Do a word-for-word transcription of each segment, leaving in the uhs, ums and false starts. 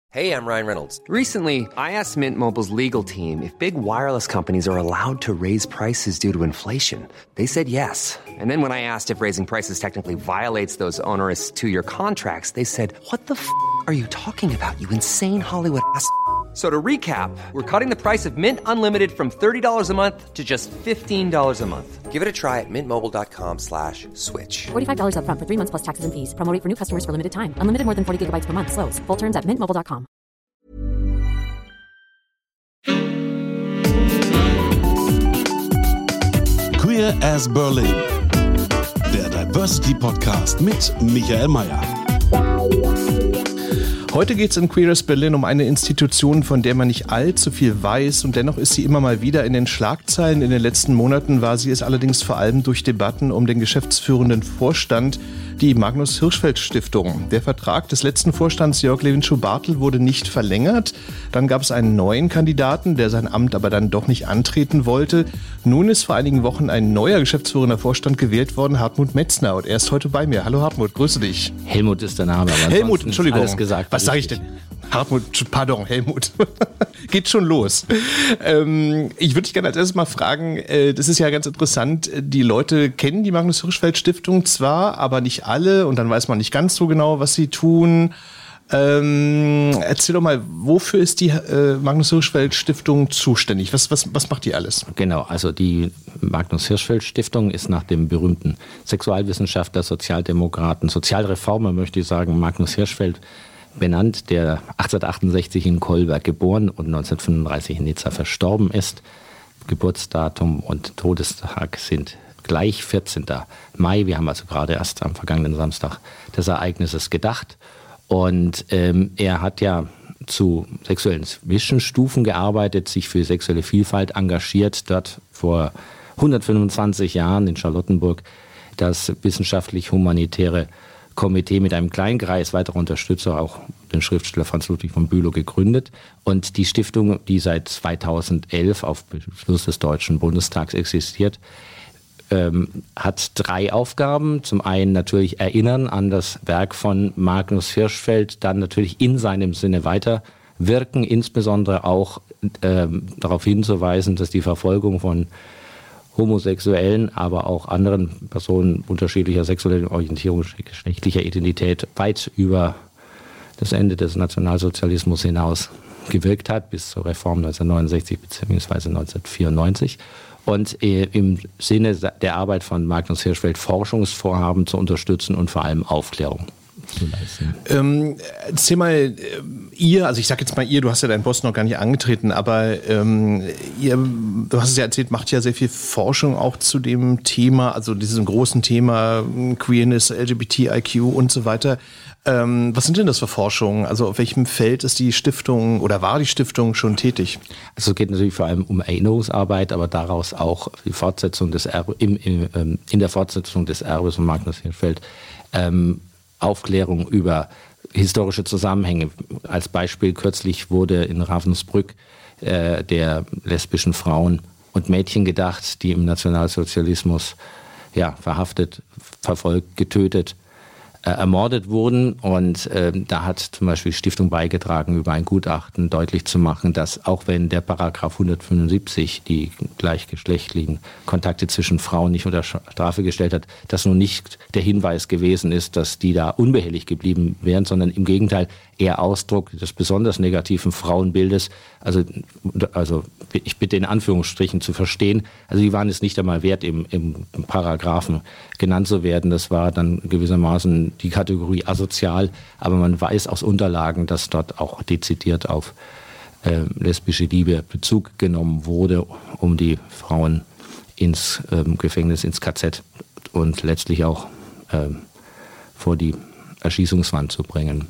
Hey, I'm Ryan Reynolds. Recently, I asked Mint Mobile's legal team if big wireless companies are allowed to raise prices due to inflation. They said yes. And then when I asked if raising prices technically violates those onerous two-year contracts, they said, what the f*** are you talking about, you insane Hollywood ass f- So to recap, we're cutting the price of Mint Unlimited from thirty dollars a month to just fifteen dollars a month. Give it a try at mintmobile.com slash switch. forty-five dollars up front for three months plus taxes and fees. Promo rate for new customers for limited time. Unlimited more than forty gigabytes per month. Slows full terms at mint mobile dot com. Queer as Berlin, der Diversity Podcast mit Michael Mayer. Heute geht es in Queer as Berlin um eine Institution, von der man nicht allzu viel weiß, und dennoch ist sie immer mal wieder in den Schlagzeilen. In den letzten Monaten war sie es allerdings vor allem durch Debatten um den geschäftsführenden Vorstand, die Magnus-Hirschfeld-Stiftung. Der Vertrag des letzten Vorstands Jörg Lewin-Schuh-Bartel wurde nicht verlängert. Dann gab es einen neuen Kandidaten, der sein Amt aber dann doch nicht antreten wollte. Nun ist vor einigen Wochen ein neuer geschäftsführender Vorstand gewählt worden, Hartmut Metzner. Und er ist heute bei mir. Hallo Hartmut, grüße dich. Helmut ist der Name. Aber Helmut, Entschuldigung. Alles gesagt. Was sage ich denn? Hartmut, pardon, Helmut. Geht schon los. Ähm, ich würde dich gerne als erstes mal fragen, äh, das ist ja ganz interessant, die Leute kennen die Magnus-Hirschfeld-Stiftung zwar, aber nicht alle, und dann weiß man nicht ganz so genau, was sie tun. Ähm, erzähl doch mal, wofür ist die äh, Magnus-Hirschfeld-Stiftung zuständig? Was, was, was macht die alles? Genau, also die Magnus-Hirschfeld-Stiftung ist nach dem berühmten Sexualwissenschaftler, Sozialdemokraten, Sozialreformer, möchte ich sagen, Magnus Hirschfeld, benannt, der achtzehnhundertachtundsechzig in Kolberg geboren und neunzehnhundertfünfunddreißig in Nizza verstorben ist. Geburtsdatum und Todestag sind gleich zwanzigster Mai. Wir haben also gerade erst am vergangenen Samstag des Ereignisses gedacht. Und ähm, er hat ja zu sexuellen Zwischenstufen gearbeitet, sich für sexuelle Vielfalt engagiert, dort vor hundertfünfundzwanzig Jahren in Charlottenburg das wissenschaftlich-humanitäre Komitee mit einem kleinen Kreis weiterer Unterstützer, auch den Schriftsteller Franz Ludwig von Bülow, gegründet. Und die Stiftung, die seit zweitausendelf auf Beschluss des Deutschen Bundestags existiert, ähm, hat drei Aufgaben. Zum einen natürlich erinnern an das Werk von Magnus Hirschfeld, dann natürlich in seinem Sinne weiterwirken, insbesondere auch ähm, darauf hinzuweisen, dass die Verfolgung von Homosexuellen, aber auch anderen Personen unterschiedlicher sexueller Orientierung, geschlechtlicher Identität weit über das Ende des Nationalsozialismus hinaus gewirkt hat, bis zur Reform neunzehnhundertneunundsechzig bzw. neunzehnhundertvierundneunzig. Und äh, im Sinne der Arbeit von Magnus Hirschfeld Forschungsvorhaben zu unterstützen und vor allem Aufklärung zu leisten. Ähm, erzähl mal, ihr, also ich sag jetzt mal ihr, du hast ja deinen Posten noch gar nicht angetreten, aber ähm, ihr, du hast es ja erzählt, macht ja sehr viel Forschung auch zu dem Thema, also diesem großen Thema Queerness, L G B T I Q und so weiter. Ähm, was sind denn das für Forschungen? Also auf welchem Feld ist die Stiftung oder war die Stiftung schon tätig? Also es geht natürlich vor allem um Erinnerungsarbeit, aber daraus auch die Fortsetzung des Erbe, im, im, in der Fortsetzung des Erbes von Magnus Hirschfeld ähm, Aufklärung über historische Zusammenhänge. Als Beispiel kürzlich wurde in Ravensbrück äh, der lesbischen Frauen und Mädchen gedacht, die im Nationalsozialismus ja, verhaftet, verfolgt, getötet, äh, ermordet wurden. Und äh, da hat zum Beispiel die Stiftung beigetragen, über ein Gutachten deutlich zu machen, dass auch wenn der Paragraph hundertfünfundsiebzig die gleichgeschlechtlichen Kontakte zwischen Frauen nicht unter Strafe gestellt hat, das nun nicht der Hinweis gewesen ist, dass die da unbehelligt geblieben wären, sondern im Gegenteil eher Ausdruck des besonders negativen Frauenbildes. Also, also ich bitte in Anführungsstrichen zu verstehen, also die waren es nicht einmal wert, im, im Paragraphen genannt zu werden. Das war dann gewissermaßen die Kategorie asozial, aber man weiß aus Unterlagen, dass dort auch dezidiert auf äh, lesbische Liebe Bezug genommen wurde, um die Frauen ins ähm, Gefängnis, ins K Z und letztlich auch ähm, vor die Erschießungswand zu bringen.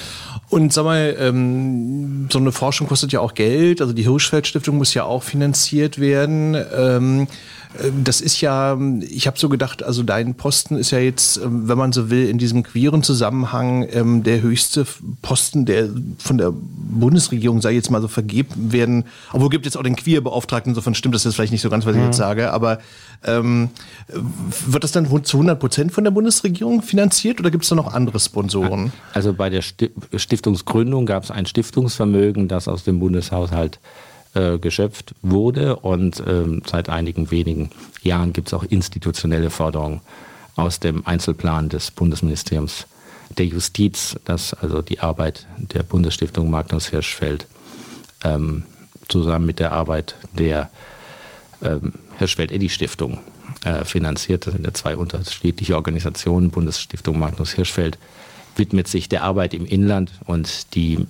Und sag mal, ähm, so eine Forschung kostet ja auch Geld, also die Hirschfeld-Stiftung muss ja auch finanziert werden. Ähm, das ist ja, ich habe so gedacht, also dein Posten ist ja jetzt, wenn man so will, in diesem queeren Zusammenhang ähm, der höchste Posten, der von der Bundesregierung, sei jetzt mal so, vergeben werden. Obwohl gibt jetzt auch den Queer-Beauftragten, insofern stimmt das jetzt vielleicht nicht so ganz, was ich mhm. jetzt sage, aber ähm, wird das dann zu hundert Prozent von der Bundesregierung finanziert oder gibt es da noch andere Sponsoren? Also bei der Stiftungsgründung gab es ein Stiftungsvermögen, das aus dem Bundeshaushalt äh, geschöpft wurde und ähm, seit einigen wenigen Jahren gibt es auch institutionelle Förderung aus dem Einzelplan des Bundesministeriums der Justiz, das also die Arbeit der Bundesstiftung Magnus Hirschfeld ähm, zusammen mit der Arbeit der ähm, Hirschfeld-Eddy-Stiftung äh, finanziert. Das sind ja zwei unterschiedliche Organisationen. Bundesstiftung Magnus Hirschfeld widmet sich der Arbeit im Inland und die,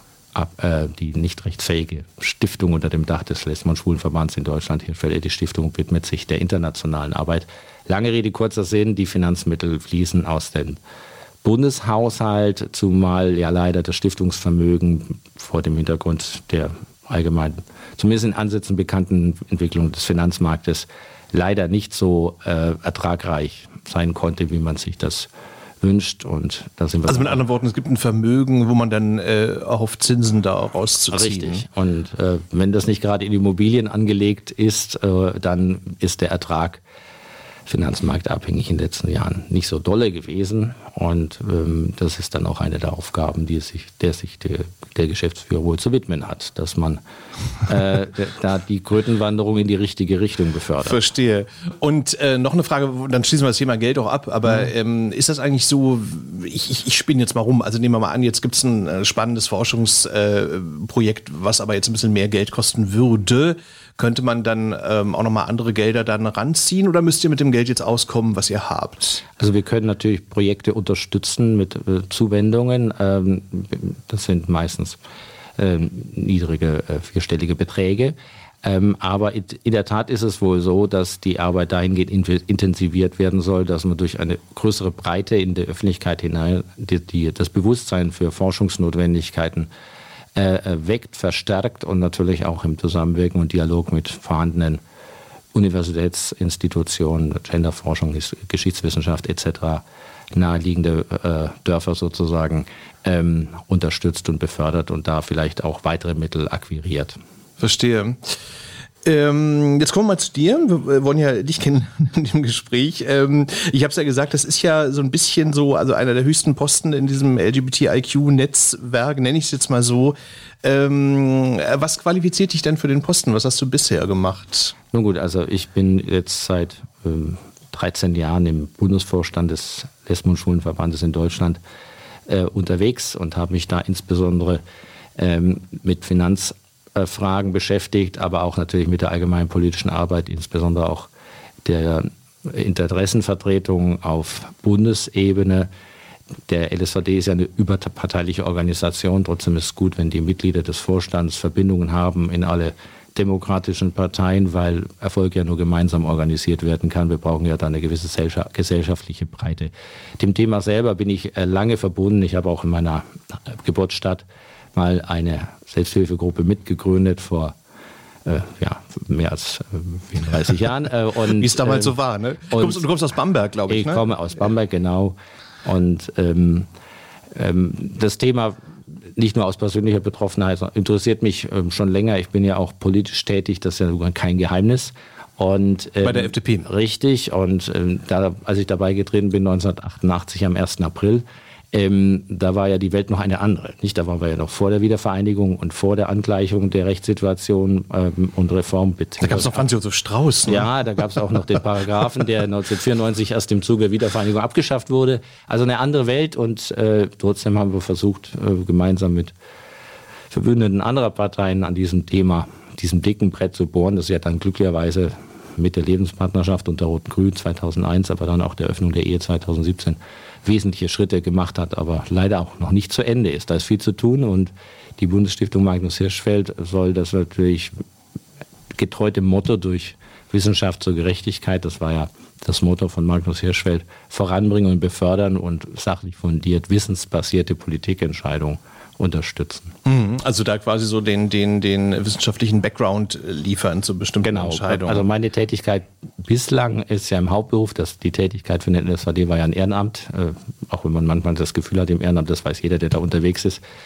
äh, die nicht rechtsfähige Stiftung unter dem Dach des Lesben- und Schwulenverbands in Deutschland, Hirschfeld-Eddy-Stiftung, widmet sich der internationalen Arbeit. Lange Rede, kurzer Sinn, die Finanzmittel fließen aus dem Bundeshaushalt, zumal ja leider das Stiftungsvermögen vor dem Hintergrund der allgemein, zumindest in Ansätzen bekannten Entwicklung des Finanzmarktes, leider nicht so äh, ertragreich sein konnte, wie man sich das wünscht. Und da sind wir also mit anderen Worten, es gibt ein Vermögen, wo man dann äh, auf Zinsen da rauszuziehen. Richtig. Und äh, wenn das nicht gerade in Immobilien angelegt ist, äh, dann ist der Ertrag finanzmarktabhängig in den letzten Jahren nicht so dolle gewesen. Und ähm, das ist dann auch eine der Aufgaben, die sich, der sich der, der Geschäftsführer wohl zu widmen hat, dass man äh, da die Krötenwanderung in die richtige Richtung befördert. Verstehe. Und äh, noch eine Frage, dann schließen wir das Thema Geld auch ab, aber mhm. ähm, ist das eigentlich so, ich, ich, ich spinne jetzt mal rum, also nehmen wir mal an, jetzt gibt es ein äh, spannendes Forschungsprojekt, äh, was aber jetzt ein bisschen mehr Geld kosten würde. Könnte man dann ähm, auch nochmal andere Gelder dann ranziehen oder müsst ihr mit dem Geld jetzt auskommen, was ihr habt? Also wir können natürlich Projekte unterstützen mit äh, Zuwendungen. Ähm, das sind meistens ähm, niedrige, äh, vierstellige Beträge. Ähm, aber in, in der Tat ist es wohl so, dass die Arbeit dahingehend intensiviert werden soll, dass man durch eine größere Breite in der Öffentlichkeit hinein die, die, das Bewusstsein für Forschungsnotwendigkeiten Äh, weckt, verstärkt und natürlich auch im Zusammenwirken und Dialog mit vorhandenen Universitätsinstitutionen, Genderforschung, Geschichtswissenschaft et cetera, naheliegende äh, Dörfer sozusagen ähm, unterstützt und befördert und da vielleicht auch weitere Mittel akquiriert. Verstehe. Ähm, jetzt kommen wir mal zu dir. Wir wollen ja dich kennen in dem Gespräch. Ähm, ich habe es ja gesagt, das ist ja so ein bisschen so, also einer der höchsten Posten in diesem L G B T I Q-Netzwerk, nenne ich es jetzt mal so. Ähm, was qualifiziert dich denn für den Posten? Was hast du bisher gemacht? Nun gut, also ich bin jetzt seit ähm, dreizehn Jahren im Bundesvorstand des Lesben- und Schwulenverbandes in Deutschland äh, unterwegs und habe mich da insbesondere ähm, mit Finanz Fragen beschäftigt, aber auch natürlich mit der allgemeinen politischen Arbeit, insbesondere auch der Interessenvertretung auf Bundesebene. Der L S V D ist ja eine überparteiliche Organisation, trotzdem ist es gut, wenn die Mitglieder des Vorstands Verbindungen haben in alle demokratischen Parteien, weil Erfolg ja nur gemeinsam organisiert werden kann. Wir brauchen ja da eine gewisse gesellschaftliche Breite. Dem Thema selber bin ich lange verbunden. Ich habe auch in meiner Geburtsstadt mal eine Selbsthilfegruppe mitgegründet vor äh, ja, mehr als äh, vierunddreißig Jahren. Äh, Wie es damals äh, so war, ne? Du kommst, du kommst aus Bamberg, glaube ich, ich ne? Ich komme aus Bamberg, genau. Und ähm, ähm, das Thema nicht nur aus persönlicher Betroffenheit interessiert mich ähm, schon länger. Ich bin ja auch politisch tätig, das ist ja kein Geheimnis. Und, ähm, bei der F D P. Richtig. Und ähm, da, als ich dabei getreten bin, neunzehnhundertachtundachtzig am ersten April, Ähm, da war ja die Welt noch eine andere. Nicht? Da waren wir ja noch vor der Wiedervereinigung und vor der Angleichung der Rechtssituation ähm, und Reform. Da gab es noch Franz Josef Strauß. Ne? Ja, da gab es auch noch den Paragraphen, der neunzehnhundertvierundneunzig erst im Zuge der Wiedervereinigung abgeschafft wurde. Also eine andere Welt und äh, trotzdem haben wir versucht, äh, gemeinsam mit Verbündeten anderer Parteien an diesem Thema, diesem dicken Brett zu bohren, das ja dann glücklicherweise mit der Lebenspartnerschaft unter Rot-Grün zweitausendeins, aber dann auch der Öffnung der Ehe zweitausendsiebzehn wesentliche Schritte gemacht hat, aber leider auch noch nicht zu Ende ist. Da ist viel zu tun und die Bundesstiftung Magnus Hirschfeld soll das natürlich getreu dem Motto durch Wissenschaft zur Gerechtigkeit, das war ja das Motto von Magnus Hirschfeld, voranbringen und befördern und sachlich fundiert wissensbasierte Politikentscheidungen unterstützen. Also da quasi so den, den, den wissenschaftlichen Background liefern zu bestimmten genau. Entscheidungen. Also meine Tätigkeit bislang ist ja im Hauptberuf, das, die Tätigkeit für den L S V D war ja ein Ehrenamt, äh, auch wenn man manchmal das Gefühl hat, im Ehrenamt, das weiß jeder, der da unterwegs ist,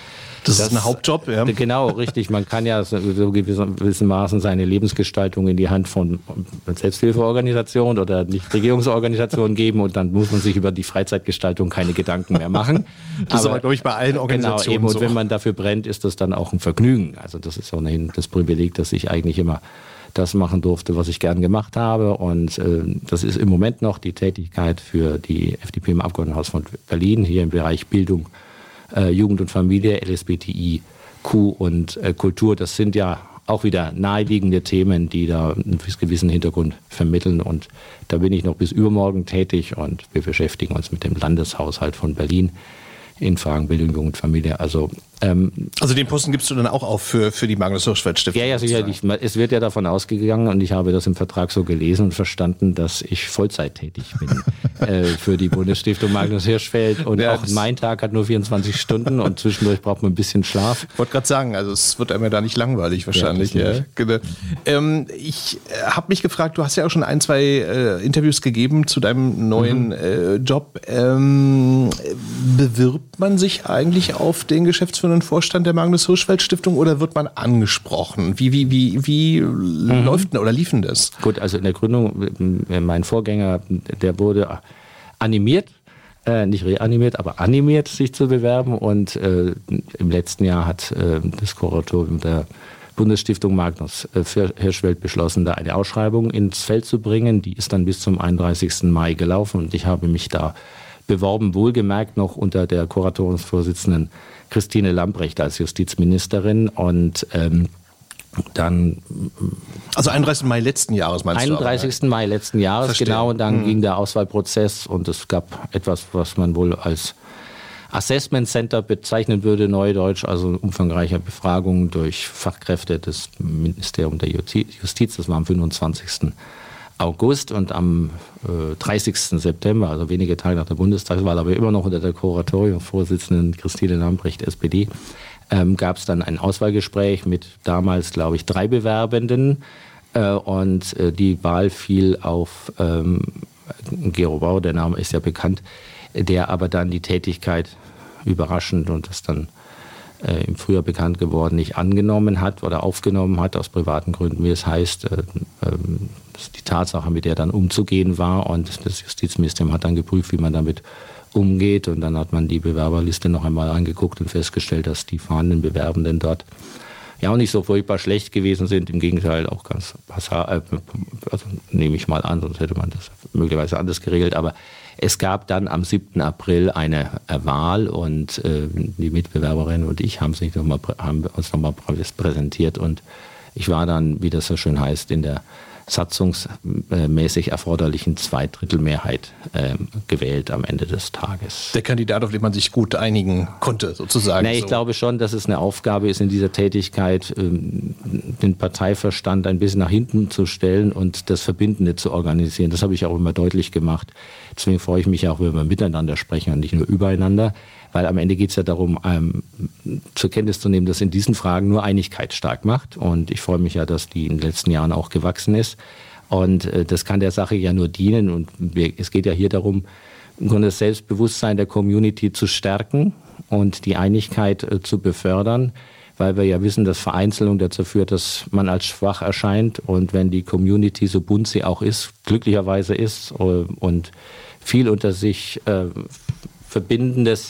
Das, das ist ein Hauptjob, ja. Genau, richtig. Man kann ja so gewissermaßen seine Lebensgestaltung in die Hand von Selbsthilfeorganisationen oder Nichtregierungsorganisationen geben und dann muss man sich über die Freizeitgestaltung keine Gedanken mehr machen. Das aber, ist aber, glaube ich, bei allen Organisationen genau, eben, so. Und wenn man dafür brennt, ist das dann auch ein Vergnügen. Also das ist ohnehin das Privileg, dass ich eigentlich immer das machen durfte, was ich gern gemacht habe. Und äh, das ist im Moment noch die Tätigkeit für die F D P im Abgeordnetenhaus von Berlin, hier im Bereich Bildung, Äh, Jugend und Familie, L S B T I Q und äh, Kultur. Das sind ja auch wieder naheliegende Themen, die da einen gewissen Hintergrund vermitteln. Und da bin ich noch bis übermorgen tätig und wir beschäftigen uns mit dem Landeshaushalt von Berlin in Fragen Bildung, Jugend und Familie. Also, ähm, also den Posten gibst du dann auch auf für, für die Magnus-Hirschfeld-Stiftung? Ja, ja, sicherlich. Es wird ja davon ausgegangen und ich habe das im Vertrag so gelesen und verstanden, dass ich Vollzeit tätig bin äh, für die Bundesstiftung Magnus Hirschfeld. Und ja, auch mein Tag hat nur vierundzwanzig Stunden und zwischendurch braucht man ein bisschen Schlaf. Ich wollte gerade sagen, also es wird einem ja da nicht langweilig wahrscheinlich. Ja, ja. Genau. Ähm, ich habe mich gefragt, du hast ja auch schon ein, zwei äh, Interviews gegeben zu deinem neuen mhm. äh, Job. Ähm, bewirbt man sich eigentlich auf den geschäftsführenden Vorstand der Magnus-Hirschfeld-Stiftung oder wird man angesprochen? Wie, wie, wie, wie mhm. läuft denn oder lief denn das? Gut, also in der Gründung, mein Vorgänger, der wurde animiert, äh, nicht reanimiert, aber animiert, sich zu bewerben. Und äh, im letzten Jahr hat äh, das Kuratorium der Bundesstiftung Magnus Hirschfeld beschlossen, da eine Ausschreibung ins Feld zu bringen. Die ist dann bis zum einunddreißigsten Mai gelaufen und ich habe mich da beworben, wohlgemerkt noch unter der Kuratoriumsvorsitzenden Christine Lambrecht als Justizministerin und ähm, dann... Also einunddreißigsten Mai letzten Jahres meinst du? einunddreißigsten Mai letzten Jahres, Verstehen. Genau, und dann mhm. ging der Auswahlprozess und es gab etwas, was man wohl als Assessment Center bezeichnen würde, Neudeutsch, also umfangreiche Befragungen durch Fachkräfte des Ministeriums der Justiz, das war am fünfundzwanzigsten August und am äh, dreißigsten September, also wenige Tage nach der Bundestagswahl, aber immer noch unter der Kuratoriumsvorsitzenden Christine Lambrecht, S P D, ähm, gab es dann ein Auswahlgespräch mit damals, glaube ich, drei Bewerbenden äh, und äh, die Wahl fiel auf ähm, Gero Bauer, der Name ist ja bekannt, der aber dann die Tätigkeit überraschend und das dann äh, im Frühjahr bekannt geworden nicht angenommen hat oder aufgenommen hat, aus privaten Gründen, wie es heißt. Äh, äh, das ist die Tatsache, mit der dann umzugehen war und das Justizministerium hat dann geprüft, wie man damit umgeht und dann hat man die Bewerberliste noch einmal angeguckt und festgestellt, dass die vorhandenen Bewerbenden dort ja auch nicht so furchtbar schlecht gewesen sind, im Gegenteil auch ganz passabel, also nehme ich mal an, sonst hätte man das möglicherweise anders geregelt, aber es gab dann am siebten April eine Wahl und äh, die Mitbewerberinnen und ich haben, sich noch mal, haben uns nochmal präsentiert und ich war dann, wie das so schön heißt, in der satzungsmäßig erforderlichen Zweidrittelmehrheit äh, gewählt am Ende des Tages. Der Kandidat, auf den man sich gut einigen konnte, sozusagen. Nee, ich so. glaube schon, dass es eine Aufgabe ist, in dieser Tätigkeit ähm, den Parteiverstand ein bisschen nach hinten zu stellen und das Verbindende zu organisieren. Das habe ich auch immer deutlich gemacht. Deswegen freue ich mich auch, wenn wir miteinander sprechen und nicht nur übereinander. Weil am Ende geht es ja darum, ähm, zur Kenntnis zu nehmen, dass in diesen Fragen nur Einigkeit stark macht. Und ich freue mich ja, dass die in den letzten Jahren auch gewachsen ist. Und äh, das kann der Sache ja nur dienen. Und wir, es geht ja hier darum, im Grunde das Selbstbewusstsein der Community zu stärken und die Einigkeit äh, zu befördern. Weil wir ja wissen, dass Vereinzelung dazu führt, dass man als schwach erscheint. Und wenn die Community, so bunt sie auch ist, glücklicherweise ist äh, und viel unter sich äh, Verbindendes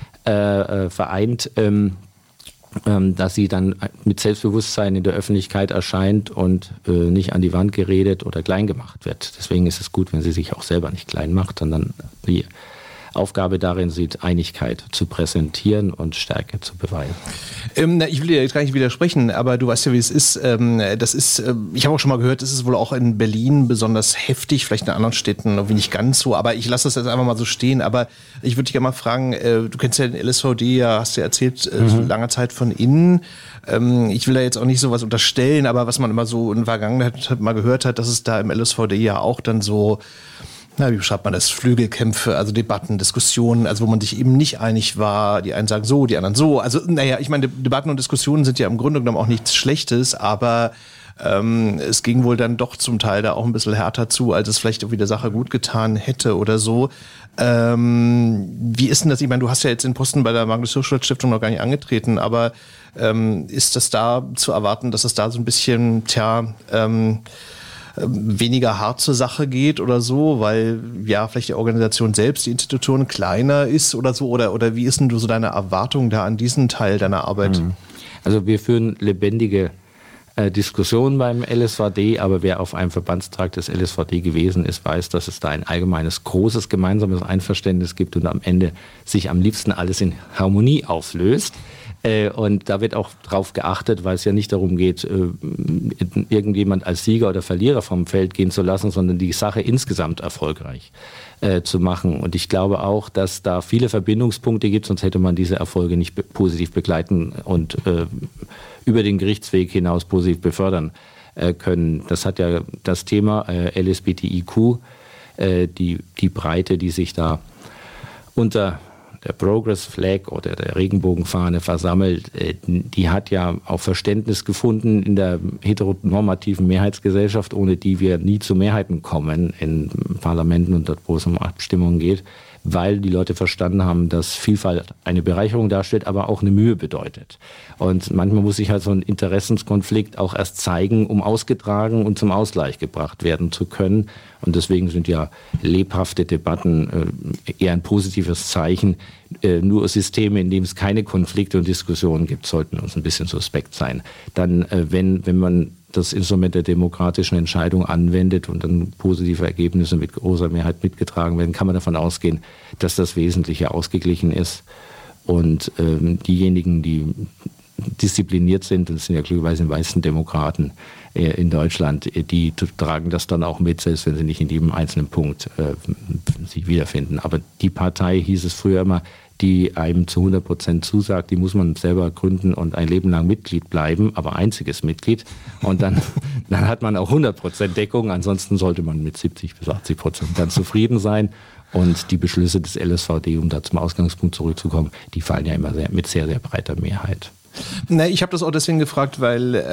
Äh, vereint, ähm, ähm, dass sie dann mit Selbstbewusstsein in der Öffentlichkeit erscheint und äh, nicht an die Wand geredet oder klein gemacht wird. Deswegen ist es gut, wenn sie sich auch selber nicht klein macht, sondern die Aufgabe darin sieht, Einigkeit zu präsentieren und Stärke zu beweisen. Ähm, na, ich will dir jetzt gar nicht widersprechen, aber du weißt ja, wie es ist. Ähm, das ist, äh, ich habe auch schon mal gehört, das ist wohl auch in Berlin besonders heftig, vielleicht in anderen Städten irgendwie nicht ganz so, aber ich lasse das jetzt einfach mal so stehen. Aber ich würde dich gerne mal fragen, äh, du kennst ja den L S V D, ja, hast du ja erzählt, äh, mhm. langer Zeit von innen. Ähm, ich will da jetzt auch nicht sowas unterstellen, aber was man immer so in der Vergangenheit mal gehört hat, dass es da im L S V D ja auch dann so, na, wie beschreibt man das? Flügelkämpfe, also Debatten, Diskussionen, also wo man sich eben nicht einig war. Die einen sagen so, die anderen so. Also, naja, ich meine, Debatten und Diskussionen sind ja im Grunde genommen auch nichts Schlechtes, aber ähm, es ging wohl dann doch zum Teil da auch ein bisschen härter zu, als es vielleicht irgendwie der Sache gut getan hätte oder so. Ähm, wie ist denn das? Ich meine, du hast ja jetzt den Posten bei der Magnus-Hirschfeld-Stiftung noch gar nicht angetreten, aber ähm, ist das da zu erwarten, dass es da so ein bisschen, tja, ähm, weniger hart zur Sache geht oder so, weil ja vielleicht die Organisation selbst, die Institution kleiner ist oder so, oder, oder wie ist denn du so deine Erwartung da an diesen Teil deiner Arbeit? Also wir führen lebendige äh, Diskussionen beim L S V D, aber wer auf einem Verbandstag des L S V D gewesen ist, weiß, dass es da ein allgemeines, großes, gemeinsames Einverständnis gibt und am Ende sich am liebsten alles in Harmonie auflöst. Und da wird auch drauf geachtet, weil es ja nicht darum geht, irgendjemand als Sieger oder Verlierer vom Feld gehen zu lassen, sondern die Sache insgesamt erfolgreich äh, zu machen. Und ich glaube auch, dass da viele Verbindungspunkte gibt, sonst hätte man diese Erfolge nicht be- positiv begleiten und äh, über den Gerichtsweg hinaus positiv befördern äh, können. Das hat ja das Thema äh, L S B T I Q, äh, die, die Breite, die sich da unter der Progress Flag oder der Regenbogenfahne versammelt, die hat ja auch Verständnis gefunden in der heteronormativen Mehrheitsgesellschaft, ohne die wir nie zu Mehrheiten kommen in Parlamenten und dort, wo es um Abstimmungen geht, weil die Leute verstanden haben, dass Vielfalt eine Bereicherung darstellt, aber auch eine Mühe bedeutet. Und manchmal muss sich halt so ein Interessenskonflikt auch erst zeigen, um ausgetragen und zum Ausgleich gebracht werden zu können. Und deswegen sind ja lebhafte Debatten äh, eher ein positives Zeichen. Äh, nur Systeme, in denen es keine Konflikte und Diskussionen gibt, sollten uns ein bisschen suspekt sein. Dann, äh, wenn, wenn man das Instrument der demokratischen Entscheidung anwendet und dann positive Ergebnisse mit großer Mehrheit mitgetragen werden, kann man davon ausgehen, dass das Wesentliche ausgeglichen ist. Und ähm, diejenigen, die diszipliniert sind, das sind ja glücklicherweise die meisten Demokraten äh, in Deutschland, die tragen das dann auch mit, selbst wenn sie nicht in jedem einzelnen Punkt äh, sich wiederfinden. Aber die Partei, hieß es früher immer, die einem zu hundert Prozent zusagt, die muss man selber gründen und ein Leben lang Mitglied bleiben, aber einziges Mitglied. Und dann, dann hat man auch hundert Prozent Deckung. Ansonsten sollte man mit siebzig bis achtzig Prozent ganz zufrieden sein. Und die Beschlüsse des L S V D, um da zum Ausgangspunkt zurückzukommen, die fallen ja immer sehr, mit sehr, sehr breiter Mehrheit. Na, ich habe das auch deswegen gefragt, weil,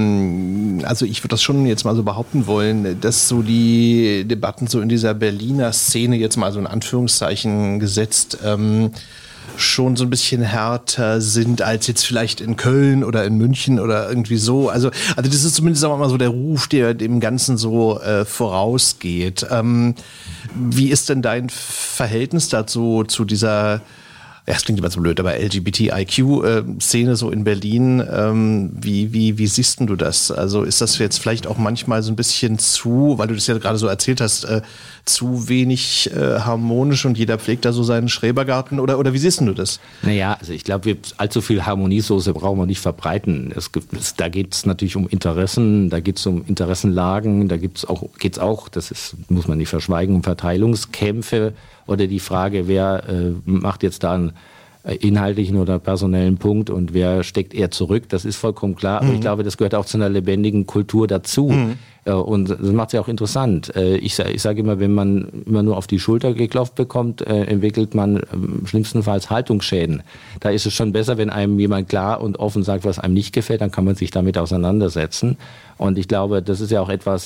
ähm, also ich würde das schon jetzt mal so behaupten wollen, dass so die Debatten so in dieser Berliner Szene, jetzt mal so in Anführungszeichen gesetzt, ähm, schon so ein bisschen härter sind als jetzt vielleicht in Köln oder in München oder irgendwie so. Also, also das ist zumindest, sagen wir mal, so der Ruf, der dem Ganzen so äh, vorausgeht. Ähm, wie ist denn dein Verhältnis dazu, zu dieser, ja, es klingt immer so blöd, aber L G B T I Q-Szene so in Berlin, ähm, wie, wie, wie siehst denn du das? Also ist das jetzt vielleicht auch manchmal so ein bisschen zu, weil du das ja gerade so erzählt hast, äh, zu wenig äh, harmonisch und jeder pflegt da so seinen Schrebergarten, oder, oder wie siehst denn du das? Naja, also ich glaube, allzu viel Harmoniesoße brauchen wir nicht verbreiten. Es gibt, es, da geht es natürlich um Interessen, da geht es um Interessenlagen, da gibt's auch, geht's auch, das ist, muss man nicht verschweigen, um Verteilungskämpfe oder die Frage, wer äh, macht jetzt da einen inhaltlichen oder personellen Punkt und wer steckt eher zurück, das ist vollkommen klar. Aber mhm. ich glaube, das gehört auch zu einer lebendigen Kultur dazu. Mhm. Und das macht es ja auch interessant. Ich, ich sage immer, wenn man immer nur auf die Schulter geklopft bekommt, entwickelt man schlimmstenfalls Haltungsschäden. Da ist es schon besser, wenn einem jemand klar und offen sagt, was einem nicht gefällt, dann kann man sich damit auseinandersetzen. Und ich glaube, das ist ja auch etwas,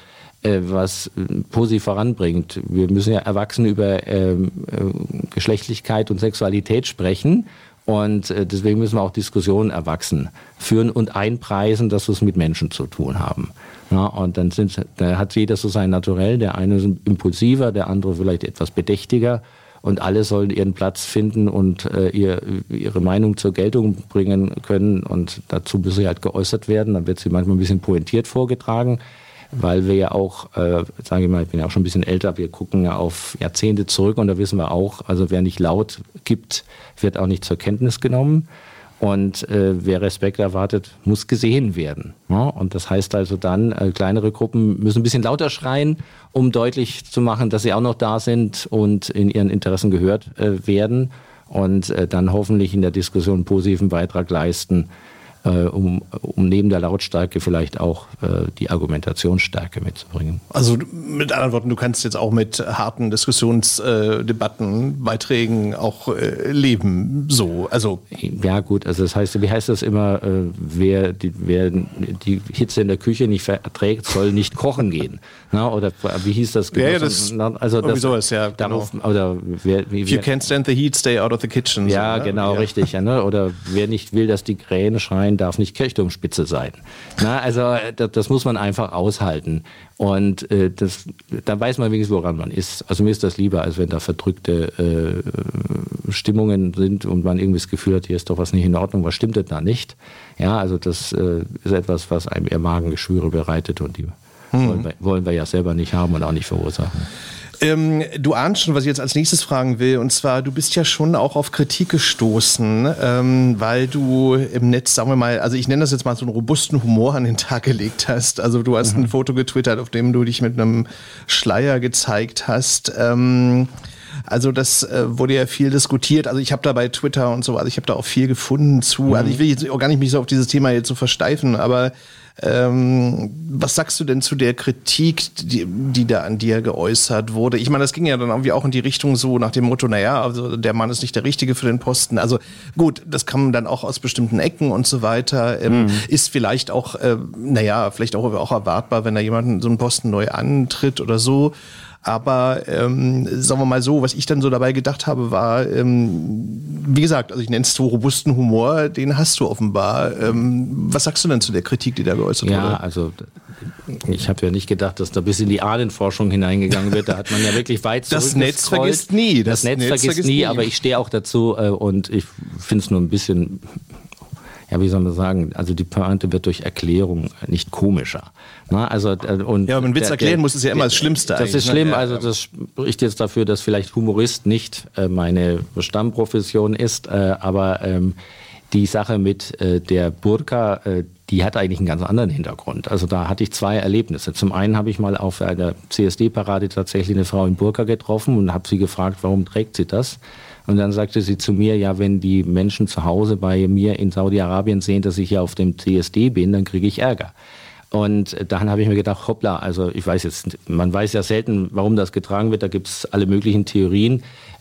was positiv voranbringt. Wir müssen ja erwachsen über ähm, äh, Geschlechtlichkeit und Sexualität sprechen und äh, deswegen müssen wir auch Diskussionen erwachsen führen und einpreisen, dass wir es mit Menschen zu tun haben. Ja, und dann sind, da hat jeder so sein Naturell, der eine ist impulsiver, der andere vielleicht etwas bedächtiger und alle sollen ihren Platz finden und äh, ihr, ihre Meinung zur Geltung bringen können und dazu müssen sie halt geäußert werden, dann wird sie manchmal ein bisschen pointiert vorgetragen. Weil wir ja auch, äh, sage ich mal, ich bin ja auch schon ein bisschen älter, wir gucken ja auf Jahrzehnte zurück und da wissen wir auch, also wer nicht laut gibt, wird auch nicht zur Kenntnis genommen und äh, wer Respekt erwartet, muss gesehen werden. Ja? Und das heißt also dann, äh, kleinere Gruppen müssen ein bisschen lauter schreien, um deutlich zu machen, dass sie auch noch da sind und in ihren Interessen gehört äh, werden und äh, dann hoffentlich in der Diskussion einen positiven Beitrag leisten, um, um neben der Lautstärke vielleicht auch äh, die Argumentationsstärke mitzubringen. Also mit anderen Worten, du kannst jetzt auch mit harten Diskussionsdebatten, äh, Beiträgen auch äh, leben, so, also. Ja gut, also das heißt, wie heißt das immer, äh, wer, die, wer die Hitze in der Küche nicht verträgt, soll nicht kochen gehen. Na, oder wie hieß das? Ja, ja, das, also das, sowas, ja, darauf, genau. Oder wer, wie, If you can't stand the heat, stay out of the kitchen. Ja, so, ne? genau, ja. Richtig. Ja, ne? Oder wer nicht will, dass die Krähen schreien, darf nicht Kirchturmspitze sein. Na, also das, das muss man einfach aushalten. Und äh, das, da weiß man wenigstens, woran man ist. Also mir ist das lieber, als wenn da verdrückte äh, Stimmungen sind und man irgendwie das Gefühl hat, hier ist doch was nicht in Ordnung, was stimmt denn da nicht? Ja, also das äh, ist etwas, was einem eher Magengeschwüre bereitet und die hm. wollen, wir, wollen wir ja selber nicht haben und auch nicht verursachen. Ähm, du ahnst schon, was ich jetzt als nächstes fragen will, und zwar, du bist ja schon auch auf Kritik gestoßen, ähm, weil du im Netz, sagen wir mal, also ich nenne das jetzt mal so einen robusten Humor an den Tag gelegt hast. Also du hast mhm. ein Foto getwittert, auf dem du dich mit einem Schleier gezeigt hast. Ähm, Also das äh, wurde ja viel diskutiert. Also ich habe da bei Twitter und so, also ich habe da auch viel gefunden zu. Mhm. Also ich will jetzt auch gar nicht mich so auf dieses Thema jetzt so versteifen, aber ähm, was sagst du denn zu der Kritik, die, die da an dir geäußert wurde? Ich meine, das ging ja dann irgendwie auch in die Richtung so nach dem Motto, naja, also der Mann ist nicht der Richtige für den Posten. Also gut, das kam dann auch aus bestimmten Ecken und so weiter. Ähm, mhm. Ist vielleicht auch, äh, naja, vielleicht auch, auch erwartbar, wenn da jemand so einen Posten neu antritt oder so. Aber ähm, sagen wir mal so, was ich dann so dabei gedacht habe, war, ähm, wie gesagt, also ich nenne es so robusten Humor, den hast du offenbar. Ähm, was sagst du denn zu der Kritik, die da geäußert ja, wurde? Ja, also ich habe ja nicht gedacht, dass da bis in die Ahnenforschung hineingegangen wird. Da hat man ja wirklich weit Das Netz vergisst nie. Das, das Netz, Netz vergisst, vergisst nie, nie, aber ich stehe auch dazu äh, und ich finde es nur ein bisschen... Ja, wie soll man sagen, also die Pointe wird durch Erklärung nicht komischer. Na, also, und ja, aber ein Witz erklären der, muss, ist ja immer das Schlimmste. Das ist schlimm, also das spricht jetzt dafür, dass vielleicht Humorist nicht äh, meine Stammprofession ist, äh, aber ähm, die Sache mit äh, der Burka, äh, die hat eigentlich einen ganz anderen Hintergrund. Also da hatte ich zwei Erlebnisse. Zum einen habe ich mal auf einer C S D-Parade tatsächlich eine Frau in Burka getroffen und habe sie gefragt, warum trägt sie das? Und dann sagte sie zu mir, ja, wenn die Menschen zu Hause bei mir in Saudi-Arabien sehen, dass ich hier auf dem C S D bin, dann kriege ich Ärger. Und dann habe ich mir gedacht, hoppla, also ich weiß jetzt, man weiß ja selten, warum das getragen wird, da gibt es alle möglichen Theorien.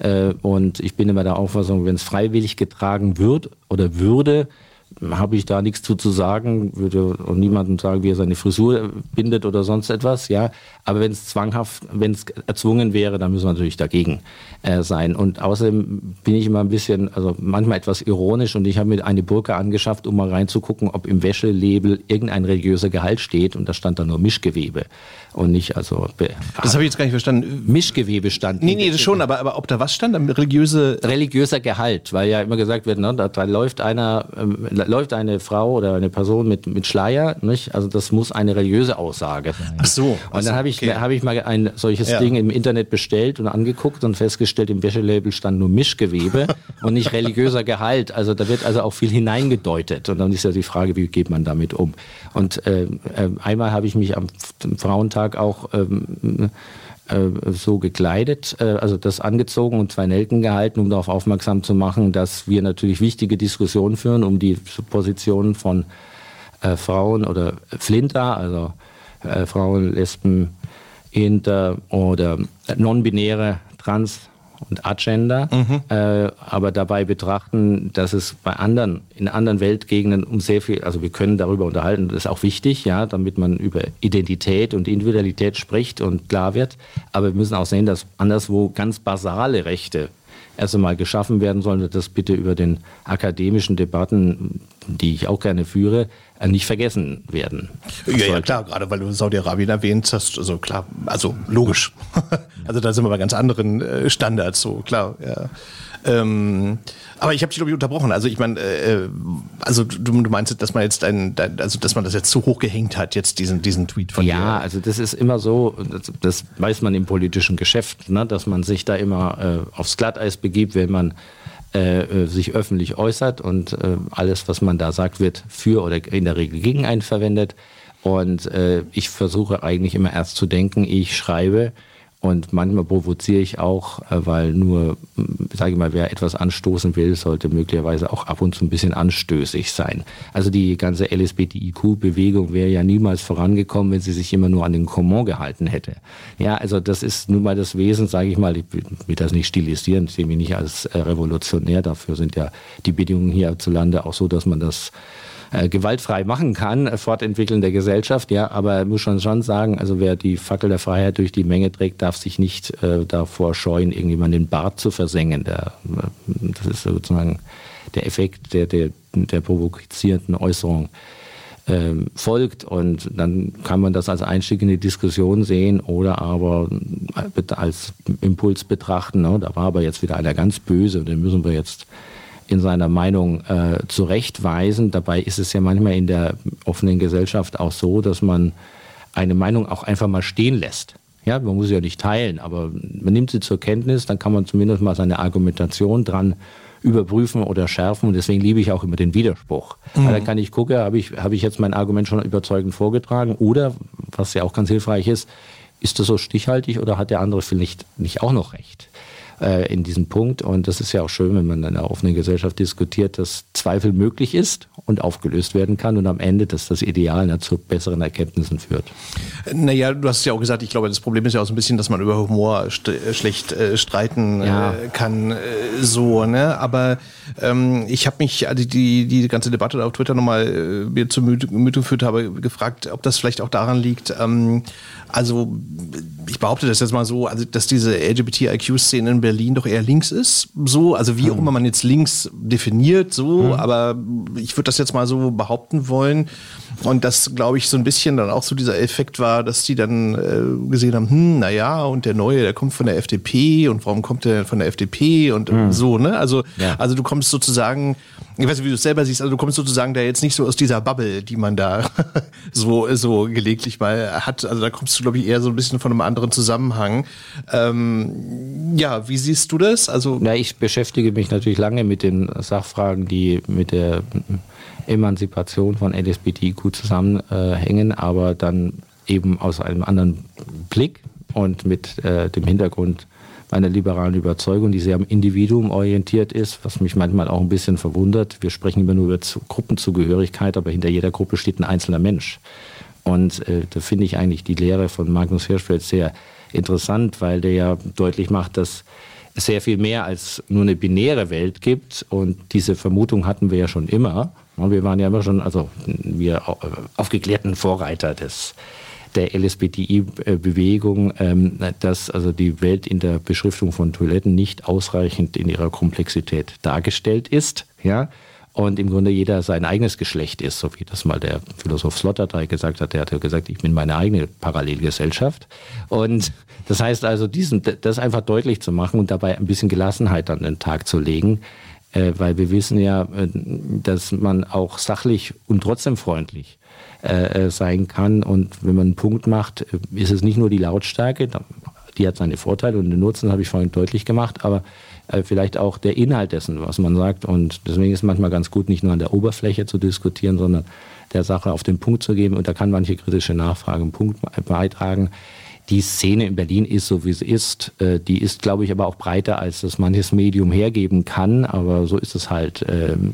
Und ich bin immer der Auffassung, wenn es freiwillig getragen wird oder würde, habe ich da nichts zu, zu sagen, würde auch niemandem sagen, wie er seine Frisur bindet oder sonst etwas, ja. Aber wenn es zwanghaft, wenn es erzwungen wäre, dann müssen wir natürlich dagegen äh, sein. Und außerdem bin ich immer ein bisschen, also manchmal etwas ironisch und ich habe mir eine Burka angeschafft, um mal reinzugucken, ob im Wäschelabel irgendein religiöser Gehalt steht und da stand da nur Mischgewebe und nicht, also... Das habe ich jetzt gar nicht verstanden. Mischgewebe stand. Nee, nee, das schon, aber, aber ob da was stand? Religiöse... Religiöser Gehalt, weil ja immer gesagt wird, ne, da, da läuft einer... Ähm, läuft eine Frau oder eine Person mit, mit Schleier, nicht? Also das muss eine religiöse Aussage sein. Ach so. Und dann habe ich, okay. hab ich mal ein solches ja. Ding im Internet bestellt und angeguckt und festgestellt, im Wäschelabel stand nur Mischgewebe und nicht religiöser Gehalt. Also da wird also auch viel hineingedeutet. Und dann ist ja die Frage, wie geht man damit um? Und äh, einmal habe ich mich am Frauentag auch... Ähm, so gekleidet, also das angezogen und zwei Nelken gehalten, um darauf aufmerksam zu machen, dass wir natürlich wichtige Diskussionen führen um die Positionen von äh, Frauen oder Flinter, also äh, Frauen, Lesben, Inter oder non-binäre, trans und Agender, mhm. äh, aber dabei betrachten, dass es bei anderen, in anderen Weltgegenden um sehr viel, also wir können darüber unterhalten, das ist auch wichtig, ja, damit man über Identität und Individualität spricht und klar wird, aber wir müssen auch sehen, dass anderswo ganz basale Rechte erst einmal geschaffen werden sollen, und das bitte über den akademischen Debatten, die ich auch gerne führe, nicht vergessen werden. Ja, ja, klar, gerade weil du Saudi-Arabien erwähnt hast, also klar, also logisch. Also da sind wir bei ganz anderen äh, Standards, so klar, ja. Ähm, aber ich habe dich, glaube ich, unterbrochen. Also ich meine, äh, also du, du meinst, dass man jetzt ein, also dass man das jetzt zu hoch gehängt hat, jetzt diesen diesen Tweet von ja, dir. Ja, also das ist immer so, das, das weiß man im politischen Geschäft, ne, dass man sich da immer äh, aufs Glatteis begibt, wenn man äh, sich öffentlich äußert und äh, alles, was man da sagt, wird für oder in der Regel gegen einen verwendet. Und äh, ich versuche eigentlich immer erst zu denken, ich schreibe Und manchmal provoziere ich auch, weil nur, sage ich mal, wer etwas anstoßen will, sollte möglicherweise auch ab und zu ein bisschen anstößig sein. Also die ganze L S B T I Q-Bewegung wäre ja niemals vorangekommen, wenn sie sich immer nur an den Common gehalten hätte. Ja, also das ist nun mal das Wesen, sage ich mal, ich will das nicht stilisieren, ich sehe mich nicht als revolutionär, dafür sind ja die Bedingungen hierzulande auch so, dass man das Äh, gewaltfrei machen kann, äh, Fortentwickeln der Gesellschaft, ja, aber muss schon schon sagen, also wer die Fackel der Freiheit durch die Menge trägt, darf sich nicht äh, davor scheuen, irgendjemand den Bart zu versengen. Der, äh, das ist sozusagen der Effekt der, der, der provozierenden Äußerung äh, folgt, und dann kann man das als Einstieg in die Diskussion sehen oder aber als Impuls betrachten, ne? Da war aber jetzt wieder einer ganz böse und den müssen wir jetzt in seiner Meinung äh, zurechtweisen. Dabei ist es ja manchmal in der offenen Gesellschaft auch so, dass man eine Meinung auch einfach mal stehen lässt. Ja, man muss sie ja nicht teilen, aber man nimmt sie zur Kenntnis, dann kann man zumindest mal seine Argumentation dran überprüfen oder schärfen, und deswegen liebe ich auch immer den Widerspruch. Mhm. Weil dann kann ich gucken, habe ich, habe ich jetzt mein Argument schon überzeugend vorgetragen, oder, was ja auch ganz hilfreich ist, ist das so stichhaltig oder hat der andere vielleicht nicht auch noch recht in diesem Punkt? Und das ist ja auch schön, wenn man in einer offenen Gesellschaft diskutiert, dass Zweifel möglich ist und aufgelöst werden kann und am Ende, dass das Ideal ne, zu besseren Erkenntnissen führt. Naja, du hast es ja auch gesagt, ich glaube, das Problem ist ja auch so ein bisschen, dass man über Humor st- schlecht äh, streiten ja. äh, kann, äh, so, ne? Aber ähm, ich habe mich, also die, die ganze Debatte auf Twitter nochmal äh, mir zu Gemüte geführt habe, gefragt, ob das vielleicht auch daran liegt, ähm, also ich behaupte das jetzt mal so, also dass diese L G B T I Q-Szene in Berlin doch eher links ist, so, also wie auch immer man jetzt links definiert, so, mhm. aber ich würde das jetzt mal so behaupten wollen, und das, glaube ich, so ein bisschen dann auch so dieser Effekt war, dass die dann äh, gesehen haben, hm, naja, und der Neue, der kommt von der F D P, und warum kommt der von der F D P und mhm. so, ne, also, ja. also du kommst sozusagen, ich weiß nicht, wie du es selber siehst, also du kommst sozusagen da jetzt nicht so aus dieser Bubble, die man da so, so gelegentlich mal hat, also da kommst du, glaube ich, eher so ein bisschen von einem anderen Zusammenhang. Ähm, ja, wie siehst du das? Also ja, ich beschäftige mich natürlich lange mit den Sachfragen, die mit der Emanzipation von L S B T I Q zusammenhängen, äh, aber dann eben aus einem anderen Blick und mit äh, dem Hintergrund meiner liberalen Überzeugung, die sehr am Individuum orientiert ist, was mich manchmal auch ein bisschen verwundert. Wir sprechen immer nur über Gruppenzugehörigkeit, aber hinter jeder Gruppe steht ein einzelner Mensch. Und äh, da finde ich eigentlich die Lehre von Magnus Hirschfeld sehr interessant, weil der ja deutlich macht, dass es sehr viel mehr als nur eine binäre Welt gibt. Und diese Vermutung hatten wir ja schon immer. Wir waren ja immer schon, also wir aufgeklärten Vorreiter des, der L S B T I-Bewegung, ähm, dass also die Welt in der Beschriftung von Toiletten nicht ausreichend in ihrer Komplexität dargestellt ist, ja. Und im Grunde jeder sein eigenes Geschlecht ist, so wie das mal der Philosoph Sloterdijk gesagt hat. Der hat ja gesagt, ich bin meine eigene Parallelgesellschaft. Und das heißt also, diesen, das einfach deutlich zu machen und dabei ein bisschen Gelassenheit an den Tag zu legen, äh, weil wir wissen ja, äh, dass man auch sachlich und trotzdem freundlich äh, sein kann. Und wenn man einen Punkt macht, ist es nicht nur die Lautstärke, die hat seine Vorteile und den Nutzen, habe ich vorhin deutlich gemacht, aber vielleicht auch der Inhalt dessen, was man sagt. Und deswegen ist es manchmal ganz gut, nicht nur an der Oberfläche zu diskutieren, sondern der Sache auf den Punkt zu geben. Und da kann manche kritische Nachfrage einen Punkt beitragen. Die Szene in Berlin ist so, wie sie ist. Die ist, glaube ich, aber auch breiter, als das manches Medium hergeben kann. Aber so ist es halt.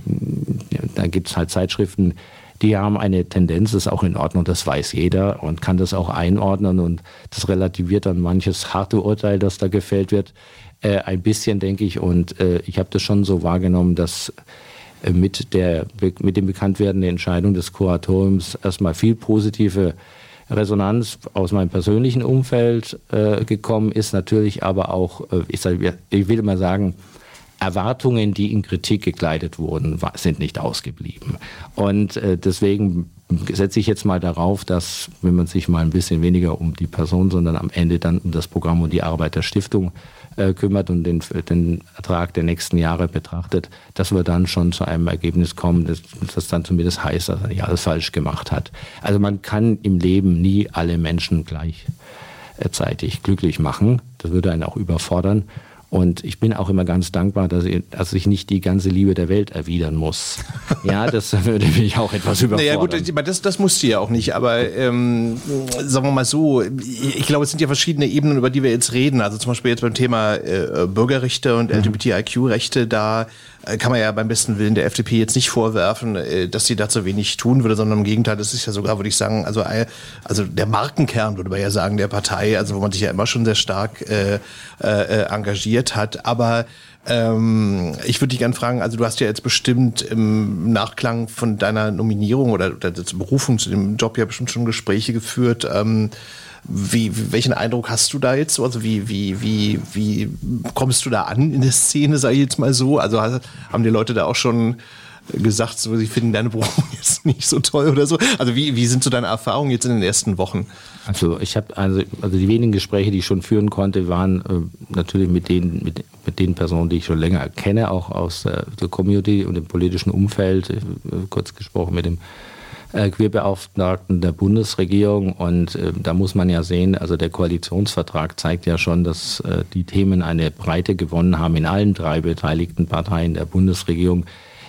Da gibt es halt Zeitschriften, die haben eine Tendenz, das ist auch in Ordnung, das weiß jeder und kann das auch einordnen. Und das relativiert dann manches harte Urteil, das da gefällt wird. Äh, ein bisschen, denke ich, und äh, ich habe das schon so wahrgenommen, dass äh, mit der mit dem Bekanntwerden der Entscheidung des Kuratoriums erstmal viel positive Resonanz aus meinem persönlichen Umfeld äh, gekommen ist, natürlich aber auch, äh, ich, sag, ich will mal sagen, Erwartungen, die in Kritik gekleidet wurden, war, sind nicht ausgeblieben. Und äh, deswegen setze ich jetzt mal darauf, dass, wenn man sich mal ein bisschen weniger um die Person, sondern am Ende dann um das Programm und die Arbeit der Stiftung äh, kümmert und den, den Ertrag der nächsten Jahre betrachtet, dass wir dann schon zu einem Ergebnis kommen, das, das dann zumindest heißt, dass er nicht alles falsch gemacht hat. Also man kann im Leben nie alle Menschen gleichzeitig glücklich machen. Das würde einen auch überfordern. Und ich bin auch immer ganz dankbar, dass ich, dass ich nicht die ganze Liebe der Welt erwidern muss. Ja, das würde mich auch etwas überfordern. Naja gut, das, das musst du ja auch nicht, aber ähm, sagen wir mal so, ich glaube, es sind ja verschiedene Ebenen, über die wir jetzt reden. Also zum Beispiel jetzt beim Thema äh, Bürgerrechte und L G B T I Q-Rechte, da äh, kann man ja beim besten Willen der F D P jetzt nicht vorwerfen, äh, dass sie dazu wenig tun würde, sondern im Gegenteil, das ist ja sogar, würde ich sagen, also, äh, also der Markenkern, würde man ja sagen, der Partei, also wo man sich ja immer schon sehr stark äh, äh, engagiert hat, aber ähm, ich würde dich gerne fragen, also du hast ja jetzt bestimmt im Nachklang von deiner Nominierung oder, oder der Berufung zu dem Job ja bestimmt schon Gespräche geführt. Ähm, wie, welchen Eindruck hast du da jetzt? Also wie, wie, wie, wie kommst du da an in der Szene, sage ich jetzt mal so? Also haben die Leute da auch schon gesagt, so, sie finden deine Berufung jetzt nicht so toll oder so? Also wie, wie sind so deine Erfahrungen jetzt in den ersten Wochen? Also ich habe also, also die wenigen Gespräche, die ich schon führen konnte, waren äh, natürlich mit den, mit, mit den Personen, die ich schon länger kenne, auch aus äh, der Community und dem politischen Umfeld, äh, kurz gesprochen mit dem äh, Queerbeauftragten der Bundesregierung. Und äh, da muss man ja sehen, also der Koalitionsvertrag zeigt ja schon, dass äh, die Themen eine Breite gewonnen haben in allen drei beteiligten Parteien der Bundesregierung,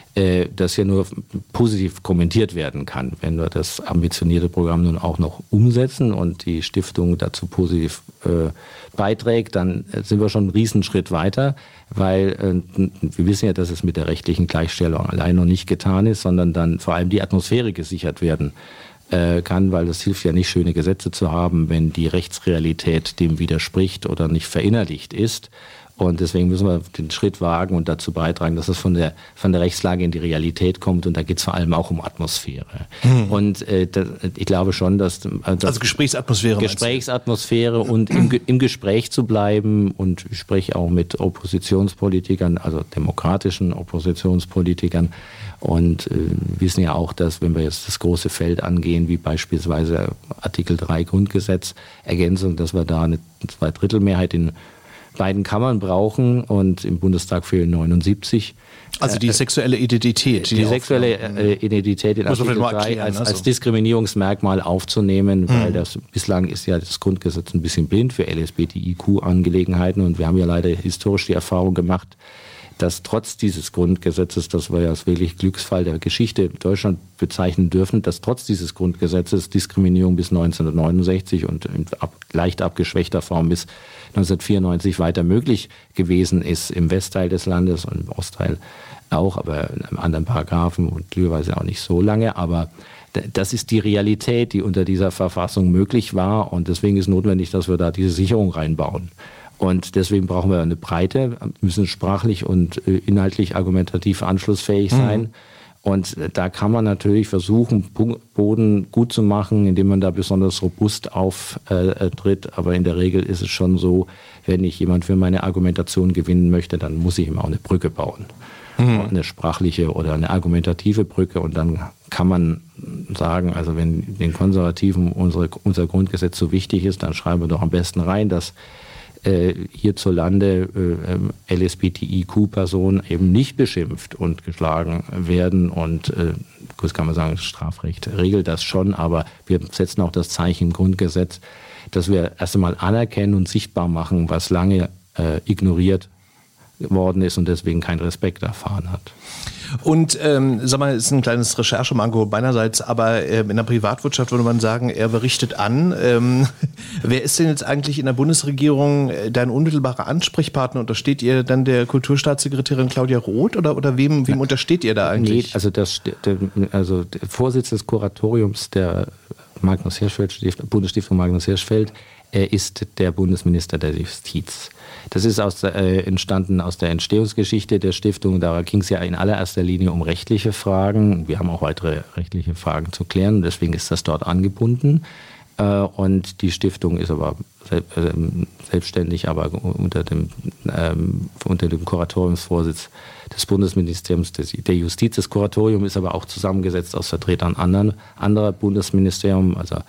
das ja nur positiv kommentiert werden kann. Wenn wir das ambitionierte Programm nun auch noch umsetzen und die Stiftung dazu positiv äh, beiträgt, dann sind wir schon einen Riesenschritt weiter, weil äh, wir wissen ja, dass es mit der rechtlichen Gleichstellung allein noch nicht getan ist, sondern dann vor allem die Atmosphäre gesichert werden äh, kann, weil das hilft ja nicht, schöne Gesetze zu haben, wenn die Rechtsrealität dem widerspricht oder nicht verinnerlicht ist. Und deswegen müssen wir den Schritt wagen und dazu beitragen, dass es von der, von der Rechtslage in die Realität kommt. Und da geht es vor allem auch um Atmosphäre. Hm. Und äh, das, ich glaube schon, dass... dass also Gesprächsatmosphäre. Gesprächsatmosphäre und im, im Gespräch zu bleiben. Und ich spreche auch mit Oppositionspolitikern, also demokratischen Oppositionspolitikern. Und äh, wissen ja auch, dass wenn wir jetzt das große Feld angehen, wie beispielsweise Artikel drei Grundgesetz, Ergänzung, dass wir da eine Zweidrittelmehrheit in beiden Kammern brauchen und im Bundestag fehlen neunundsiebzig. Also die sexuelle Identität. Die, die sexuelle äh, Identität in Artikel drei als, als Diskriminierungsmerkmal aufzunehmen, mhm. weil das bislang ist ja das Grundgesetz ein bisschen blind für L S B T I Q-Angelegenheiten und wir haben ja leider historisch die Erfahrung gemacht, dass trotz dieses Grundgesetzes, das wir ja als wirklich Glücksfall der Geschichte in Deutschland bezeichnen dürfen, dass trotz dieses Grundgesetzes Diskriminierung bis neunzehnhundertneunundsechzig und in ab, leicht abgeschwächter Form bis neunzehnhundertvierundneunzig weiter möglich gewesen ist im Westteil des Landes und im Ostteil auch, aber in einem anderen Paragraphen und glücklicherweise auch nicht so lange. Aber das ist die Realität, die unter dieser Verfassung möglich war und deswegen ist notwendig, dass wir da diese Sicherung reinbauen. Und deswegen brauchen wir eine Breite, müssen sprachlich und inhaltlich argumentativ anschlussfähig sein. Mhm. Und da kann man natürlich versuchen, Boden gut zu machen, indem man da besonders robust auftritt. Aber in der Regel ist es schon so, wenn ich jemand für meine Argumentation gewinnen möchte, dann muss ich ihm auch eine Brücke bauen. Mhm. Eine sprachliche oder eine argumentative Brücke. Und dann kann man sagen, also wenn den Konservativen unsere, unser Grundgesetz so wichtig ist, dann schreiben wir doch am besten rein, dass äh, hierzulande äh, L S B T I Q-Personen eben nicht beschimpft und geschlagen werden. Und äh, kurz kann man sagen, das Strafrecht regelt das schon, aber wir setzen auch das Zeichen im Grundgesetz, dass wir erst einmal anerkennen und sichtbar machen, was lange äh, ignoriert worden ist und deswegen keinen Respekt erfahren hat. Und ähm, sag mal, ist ein kleines Recherchemanko meinerseits, aber ähm, in der Privatwirtschaft würde man sagen, er berichtet an. Ähm, wer ist denn jetzt eigentlich in der Bundesregierung dein unmittelbarer Ansprechpartner? Untersteht ihr dann der Kulturstaatssekretärin Claudia Roth oder, oder wem, wem untersteht ihr da eigentlich? Nee, also, das, der, also der Vorsitz des Kuratoriums der Magnus Hirschfeld, Bundesstiftung Magnus Hirschfeld, äh, ist der Bundesminister der Justiz. Das ist aus der, äh, entstanden aus der Entstehungsgeschichte der Stiftung. Da ging es ja in allererster Linie um rechtliche Fragen. Wir haben auch weitere rechtliche Fragen zu klären. Deswegen ist das dort angebunden. Äh, und die Stiftung ist aber sel- äh, selbstständig, aber unter dem, ähm, unter dem Kuratoriumsvorsitz des Bundesministeriums des, der Justiz. Das Kuratorium ist aber auch zusammengesetzt aus Vertretern anderen, anderer Bundesministerium, also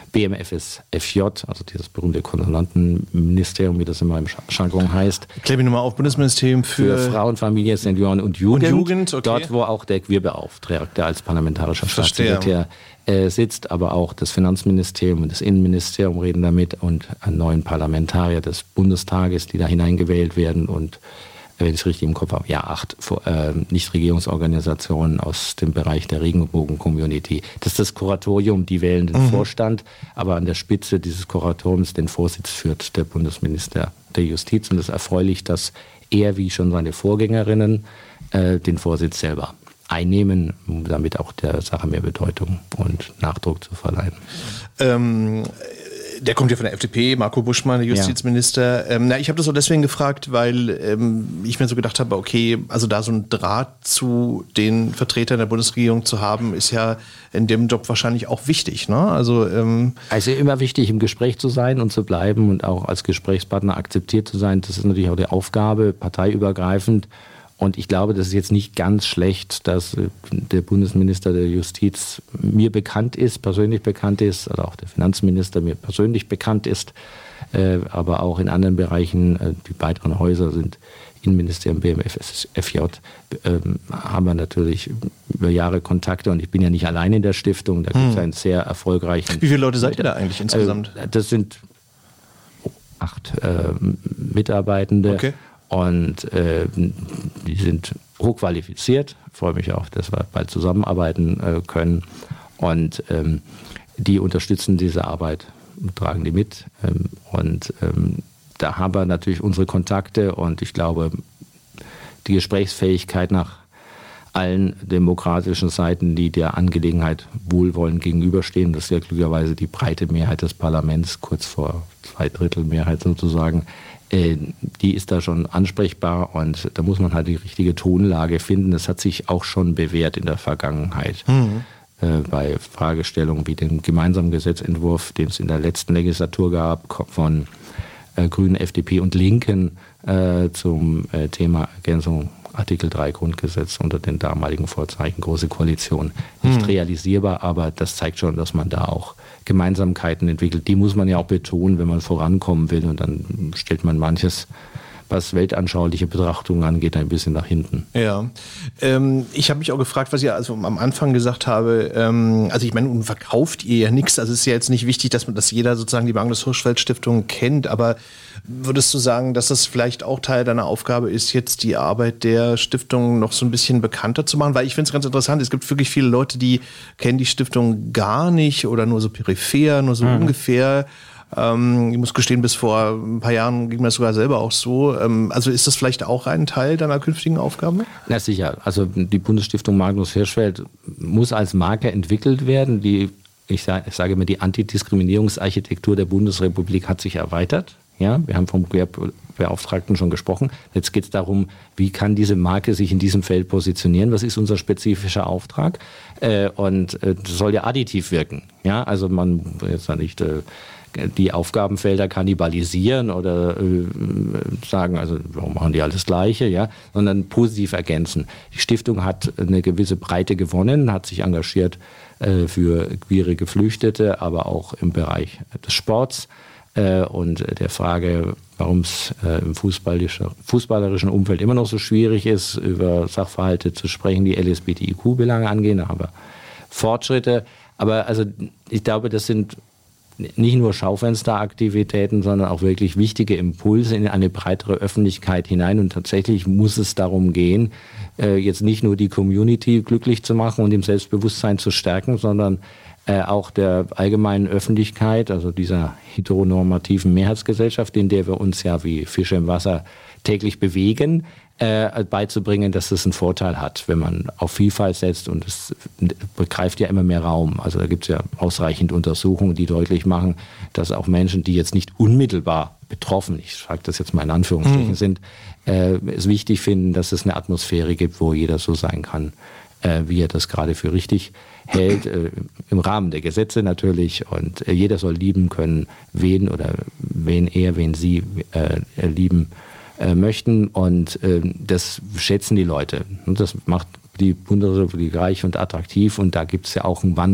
B M F S F J, also dieses berühmte Konsulatenministerium, wie das immer im Jargon heißt. Klär mich nochmal auf, Bundesministerium für, für Frauen, Familie, Senioren und Jugend. Und Jugend, okay. Dort, wo auch der Queerbeauftragte als parlamentarischer Staatssekretär äh, sitzt, aber auch das Finanzministerium und das Innenministerium reden damit und einen neuen Parlamentarier des Bundestages, die da hineingewählt werden und wenn ich es richtig im Kopf habe, ja, acht äh, Nichtregierungsorganisationen aus dem Bereich der Regenbogen-Community. Das ist das Kuratorium, die wählen den mhm. Vorstand, aber an der Spitze dieses Kuratoriums den Vorsitz führt der Bundesminister der Justiz. Und es ist erfreulich, dass er, wie schon seine Vorgängerinnen, äh, den Vorsitz selber einnehmen, um damit auch der Sache mehr Bedeutung und Nachdruck zu verleihen. Ähm Der kommt ja von der F D P, Marco Buschmann, der Justizminister. Ja. Ähm, na, ich habe das auch deswegen gefragt, weil ähm, ich mir so gedacht habe, okay, also da so ein Draht zu den Vertretern der Bundesregierung zu haben, ist ja in dem Job wahrscheinlich auch wichtig, ne? Also, ähm also immer wichtig, im Gespräch zu sein und zu bleiben und auch als Gesprächspartner akzeptiert zu sein. Das ist natürlich auch die Aufgabe, parteiübergreifend. Und ich glaube, das ist jetzt nicht ganz schlecht, dass der Bundesminister der Justiz mir bekannt ist, persönlich bekannt ist, oder auch der Finanzminister mir persönlich bekannt ist, äh, aber auch in anderen Bereichen, äh, die weiteren Häuser sind Innenministerium, B M F S F J, äh, haben wir natürlich über Jahre Kontakte und ich bin ja nicht allein in der Stiftung, da gibt es hm. einen sehr erfolgreichen... Wie viele Leute seid ihr da eigentlich insgesamt? Äh, das sind acht äh, Mitarbeitende. Okay. Und äh, die sind hochqualifiziert. Ich freue mich auch, dass wir bald zusammenarbeiten äh, können. Und ähm, die unterstützen diese Arbeit, tragen die mit. Ähm, und ähm, da haben wir natürlich unsere Kontakte. Und ich glaube, die Gesprächsfähigkeit nach allen demokratischen Seiten, die der Angelegenheit wohlwollend gegenüberstehen, das ist ja glücklicherweise die breite Mehrheit des Parlaments, kurz vor Zweidrittelmehrheit sozusagen, die ist da schon ansprechbar und da muss man halt die richtige Tonlage finden. Das hat sich auch schon bewährt in der Vergangenheit. Mhm. Äh, bei Fragestellungen wie dem gemeinsamen Gesetzentwurf, den es in der letzten Legislatur gab, von äh, Grünen, F D P und Linken äh, zum äh, Thema Ergänzung Artikel drei Grundgesetz unter den damaligen Vorzeichen Große Koalition. Nicht mhm. realisierbar, aber das zeigt schon, dass man da auch Gemeinsamkeiten entwickelt. Die muss man ja auch betonen, wenn man vorankommen will. Und dann stellt man manches, was weltanschauliche Betrachtungen angeht, ein bisschen nach hinten. Ja, ähm, ich habe mich auch gefragt, was ihr also am Anfang gesagt habe. Ähm, also ich meine, nun verkauft ihr ja nichts. Also es ist ja jetzt nicht wichtig, dass man, dass jeder sozusagen die Magnus Hirschfeld Stiftung kennt. Aber würdest du sagen, dass das vielleicht auch Teil deiner Aufgabe ist, jetzt die Arbeit der Stiftung noch so ein bisschen bekannter zu machen? Weil ich finde es ganz interessant. Es gibt wirklich viele Leute, die kennen die Stiftung gar nicht oder nur so peripher, nur so mhm. ungefähr. Ähm, ich muss gestehen, bis vor ein paar Jahren ging mir das sogar selber auch so. Ähm, also ist das vielleicht auch ein Teil deiner künftigen Aufgaben? Na sicher. Also die Bundesstiftung Magnus Hirschfeld muss als Marke entwickelt werden. Die, ich sage, ich sage immer, die Antidiskriminierungsarchitektur der Bundesrepublik hat sich erweitert. Ja, wir haben vom Queerbeauftragten schon gesprochen. Jetzt geht es darum, wie kann diese Marke sich in diesem Feld positionieren? Was ist unser spezifischer Auftrag? Äh, und äh, das soll ja additiv wirken. Ja, also man jetzt nicht äh, die Aufgabenfelder kannibalisieren oder äh, sagen, also warum machen die alles das Gleiche, ja, sondern positiv ergänzen. Die Stiftung hat eine gewisse Breite gewonnen, hat sich engagiert äh, für queere Geflüchtete, aber auch im Bereich des Sports äh, und der Frage, warum es äh, im fußballerischen Umfeld immer noch so schwierig ist, über Sachverhalte zu sprechen, die L S B T I Q-Belange angehen. Da haben wir Fortschritte. Aber also ich glaube, das sind nicht nur Schaufensteraktivitäten, sondern auch wirklich wichtige Impulse in eine breitere Öffentlichkeit hinein. Und tatsächlich muss es darum gehen, jetzt nicht nur die Community glücklich zu machen und im Selbstbewusstsein zu stärken, sondern auch der allgemeinen Öffentlichkeit, also dieser heteronormativen Mehrheitsgesellschaft, in der wir uns ja wie Fische im Wasser täglich bewegen, äh, beizubringen, dass das einen Vorteil hat, wenn man auf Vielfalt setzt, und es begreift ja immer mehr Raum. Also da gibt es ja ausreichend Untersuchungen, die deutlich machen, dass auch Menschen, die jetzt nicht unmittelbar betroffen, ich sage das jetzt mal in Anführungsstrichen, mhm. sind, äh, es wichtig finden, dass es eine Atmosphäre gibt, wo jeder so sein kann, äh, wie er das gerade für richtig hält, äh, im Rahmen der Gesetze natürlich, und äh, jeder soll lieben können, wen oder wen er, wen sie äh, lieben äh, möchten, und äh, das schätzen die Leute, und das macht die Bundesrepublik reich und attraktiv, und da gibt es ja auch einen Wandel.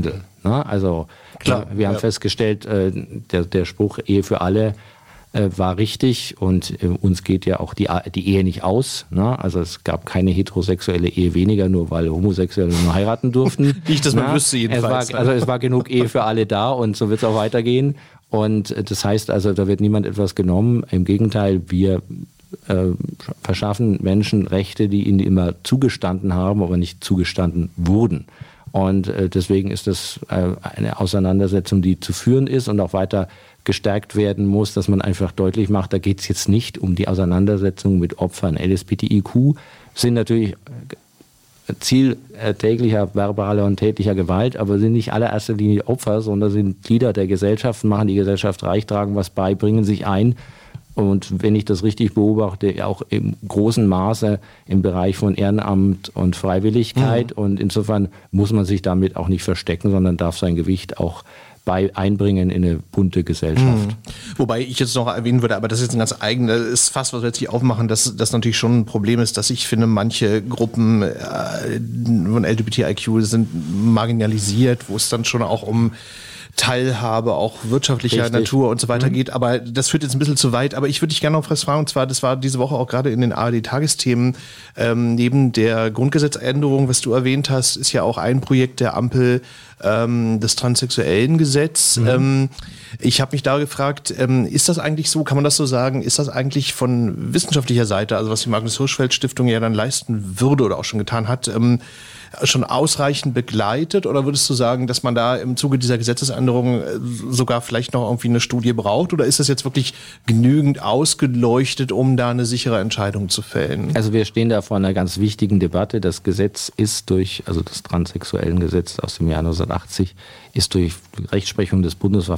Ne? Also Klar, wir, wir haben ja. festgestellt, äh, der, der Spruch Ehe für alle äh, war richtig und äh, uns geht ja auch die, die Ehe nicht aus. Ne? Also es gab keine heterosexuelle Ehe weniger, nur weil Homosexuelle nur heiraten durften. Nicht, dass man Na? wüsste jedenfalls. Es war, also es war genug Ehe für alle da und so wird es auch weitergehen. Und das heißt also, da wird niemand etwas genommen. Im Gegenteil, wir äh, verschaffen Menschen Rechte, die ihnen immer zugestanden haben, aber nicht zugestanden wurden. Und äh, deswegen ist das äh, eine Auseinandersetzung, die zu führen ist und auch weiter gestärkt werden muss, dass man einfach deutlich macht, da geht es jetzt nicht um die Auseinandersetzung mit Opfern. L S B T I Q sind natürlich Ziel täglicher verbaler und tätlicher Gewalt, aber sind nicht allererster Linie Opfer, sondern sind Glieder der Gesellschaft, machen die Gesellschaft reich, tragen was bei, bringen sich ein. Und wenn ich das richtig beobachte, auch im großen Maße im Bereich von Ehrenamt und Freiwilligkeit. Mhm. Und insofern muss man sich damit auch nicht verstecken, sondern darf sein Gewicht auch bei einbringen in eine bunte Gesellschaft. Mhm. Wobei ich jetzt noch erwähnen würde, aber das ist jetzt ein ganz eigenes, ist fast, was wir jetzt hier aufmachen, dass das natürlich schon ein Problem ist, dass ich finde, manche Gruppen äh, von L G B T I Q sind marginalisiert, wo es dann schon auch um Teilhabe, auch wirtschaftlicher Richtig. Natur und so weiter mhm. geht. Aber das führt jetzt ein bisschen zu weit. Aber ich würde dich gerne noch was fragen. Und zwar, das war diese Woche auch gerade in den A R D-Tagesthemen. Ähm, neben der Grundgesetzänderung, was du erwähnt hast, ist ja auch ein Projekt der Ampel, ähm, das Transsexuellengesetz. Mhm. Ähm, ich habe mich da gefragt, ähm, ist das eigentlich so, kann man das so sagen, ist das eigentlich von wissenschaftlicher Seite, also was die Magnus-Hirschfeld-Stiftung ja dann leisten würde oder auch schon getan hat, ähm, schon ausreichend begleitet, oder würdest du sagen, dass man da im Zuge dieser Gesetzesänderung sogar vielleicht noch irgendwie eine Studie braucht, oder ist das jetzt wirklich genügend ausgeleuchtet, um da eine sichere Entscheidung zu fällen? Also wir stehen da vor einer ganz wichtigen Debatte. Das Gesetz ist durch, also das Transsexuellengesetz aus dem Jahr neunzehnhundertachtzig, ist durch Rechtsprechung des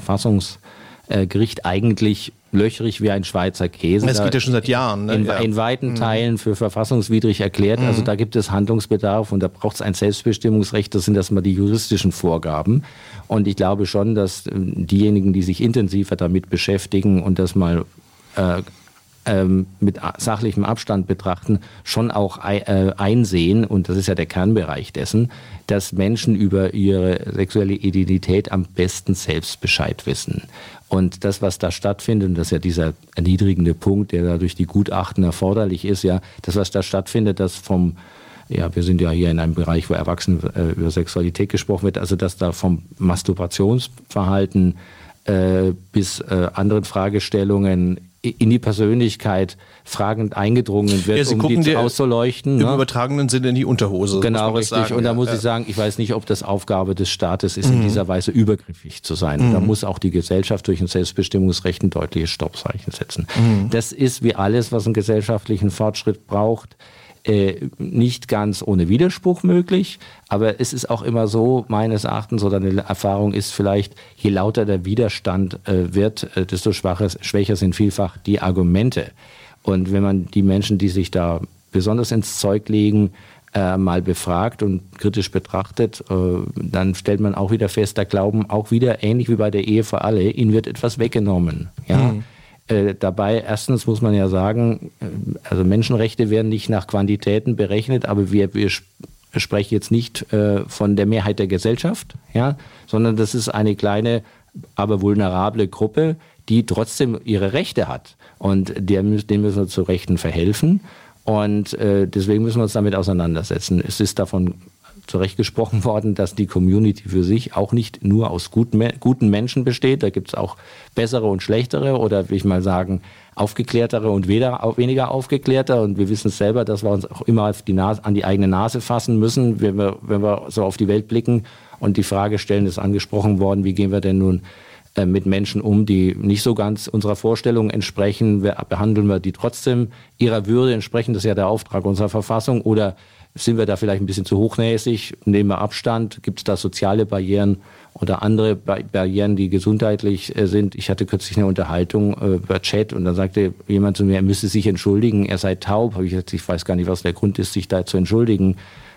Bundesverfassungsgerichts eigentlich löchrig wie ein Schweizer Käse. Das geht ja schon seit Jahren. Ne? In, ja. in weiten Teilen für verfassungswidrig erklärt. Mhm. Also da gibt es Handlungsbedarf und da braucht es ein Selbstbestimmungsrecht. Das sind erstmal die juristischen Vorgaben. Und ich glaube schon, dass diejenigen, die sich intensiver damit beschäftigen und das mal äh, ähm, mit sachlichem Abstand betrachten, schon auch äh, einsehen, und das ist ja der Kernbereich dessen, dass Menschen über ihre sexuelle Identität am besten selbst Bescheid wissen. Und das, was da stattfindet, und das ist ja dieser erniedrigende Punkt, der da durch die Gutachten erforderlich ist, ja, das, was da stattfindet, das vom, ja, wir sind ja hier in einem Bereich, wo Erwachsene äh, über Sexualität gesprochen wird, also dass da vom Masturbationsverhalten äh, bis äh, anderen Fragestellungen in die Persönlichkeit fragend eingedrungen wird, ja, um die dir auszuleuchten. Im ne? übertragenen Sinne in die Unterhose. Genau, richtig. Sagen. Und da muss ja. ich sagen, ich weiß nicht, ob das Aufgabe des Staates ist, mhm. in dieser Weise übergriffig zu sein. Mhm. Da muss auch die Gesellschaft durch ein Selbstbestimmungsrecht ein deutliches Stoppzeichen setzen. Mhm. Das ist wie alles, was einen gesellschaftlichen Fortschritt braucht, äh, nicht ganz ohne Widerspruch möglich. Aber es ist auch immer so, meines Erachtens, oder eine Erfahrung ist vielleicht, je lauter der Widerstand äh, wird, äh, desto schwacher, schwächer sind vielfach die Argumente. Und wenn man die Menschen, die sich da besonders ins Zeug legen, äh, mal befragt und kritisch betrachtet, äh, dann stellt man auch wieder fest, da glauben auch wieder, ähnlich wie bei der Ehe für alle, ihnen wird etwas weggenommen. Ja? Mhm. Äh, dabei, erstens muss man ja sagen, also Menschenrechte werden nicht nach Quantitäten berechnet, aber wir, wir sprechen jetzt nicht äh, von der Mehrheit der Gesellschaft, ja, sondern das ist eine kleine, aber vulnerable Gruppe, die trotzdem ihre Rechte hat. Und denen müssen wir zu Rechten verhelfen. Und äh, deswegen müssen wir uns damit auseinandersetzen. Es ist davon zu Recht gesprochen worden, dass die Community für sich auch nicht nur aus guten, guten Menschen besteht. Da gibt es auch bessere und schlechtere oder, will ich mal sagen, aufgeklärtere und weniger aufgeklärter. Und wir wissen es selber, dass wir uns auch immer auf die Nase, an die eigene Nase fassen müssen, wenn wir, wenn wir so auf die Welt blicken und die Frage stellen, ist angesprochen worden, wie gehen wir denn nun mit Menschen um, die nicht so ganz unserer Vorstellung entsprechen? Behandeln wir die trotzdem ihrer Würde entsprechend? Das ist ja der Auftrag unserer Verfassung. Oder sind wir da vielleicht ein bisschen zu hochnäsig? Nehmen wir Abstand? Gibt es da soziale Barrieren oder andere Barrieren, die gesundheitlich sind? Ich hatte kürzlich eine Unterhaltung über Chat und dann sagte jemand zu mir, er müsse sich entschuldigen, er sei taub. Habe ich gesagt, ich weiß gar nicht, was der Grund ist, sich da zu entschuldigen.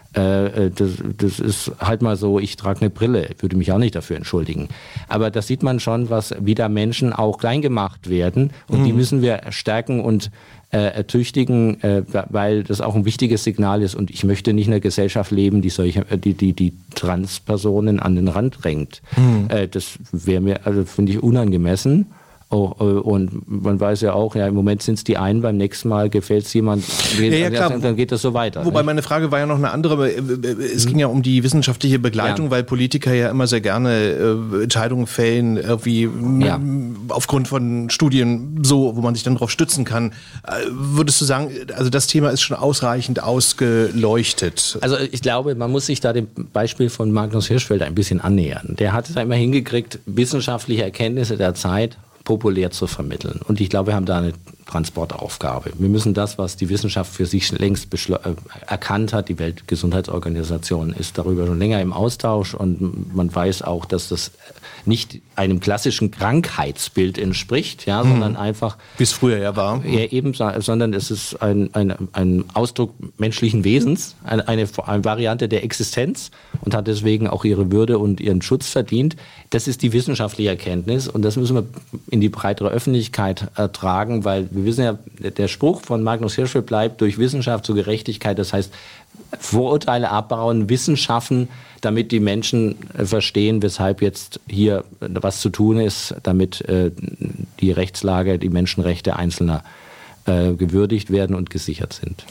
Äh, das, das ist halt mal so, ich trage eine Brille, würde mich auch nicht dafür entschuldigen. Aber da sieht man schon, was wieder Menschen auch klein gemacht werden und mhm. die müssen wir stärken und äh, ertüchtigen, äh, weil das auch ein wichtiges Signal ist und ich möchte nicht in einer Gesellschaft leben, die solche, die, die, die Transpersonen an den Rand drängt. Mhm. Äh, das wäre mir, also finde ich unangemessen. Oh, und man weiß ja auch, ja, im Moment sind es die einen, beim nächsten Mal gefällt es jemand, ja, ja, klar. dann geht das so weiter. Wobei nicht? Meine Frage war ja noch eine andere, es ging ja um die wissenschaftliche Begleitung, ja. weil Politiker ja immer sehr gerne äh, Entscheidungen fällen, irgendwie ja. m, aufgrund von Studien, so, wo man sich dann darauf stützen kann. Äh, würdest du sagen, also das Thema ist schon ausreichend ausgeleuchtet? Also ich glaube, man muss sich da dem Beispiel von Magnus Hirschfeld ein bisschen annähern. Der hat es einmal hingekriegt, wissenschaftliche Erkenntnisse der Zeit populär zu vermitteln. Und ich glaube, wir haben da eine Transportaufgabe. Wir müssen das, was die Wissenschaft für sich längst äh, erkannt hat, die Weltgesundheitsorganisation ist darüber schon länger im Austausch und man weiß auch, dass das nicht einem klassischen Krankheitsbild entspricht, ja, mhm. sondern einfach... Wie es früher ja war. Ja, eben, sondern es ist ein, ein, ein Ausdruck menschlichen Wesens, eine, eine, eine Variante der Existenz und hat deswegen auch ihre Würde und ihren Schutz verdient. Das ist die wissenschaftliche Erkenntnis und das müssen wir in die breitere Öffentlichkeit ertragen, weil wir wissen ja, der Spruch von Magnus Hirschfeld bleibt, durch Wissenschaft zur Gerechtigkeit, das heißt Vorurteile abbauen, Wissen schaffen, damit die Menschen verstehen, weshalb jetzt hier was zu tun ist, damit äh, die Rechtslage, die Menschenrechte Einzelner äh, gewürdigt werden und gesichert sind.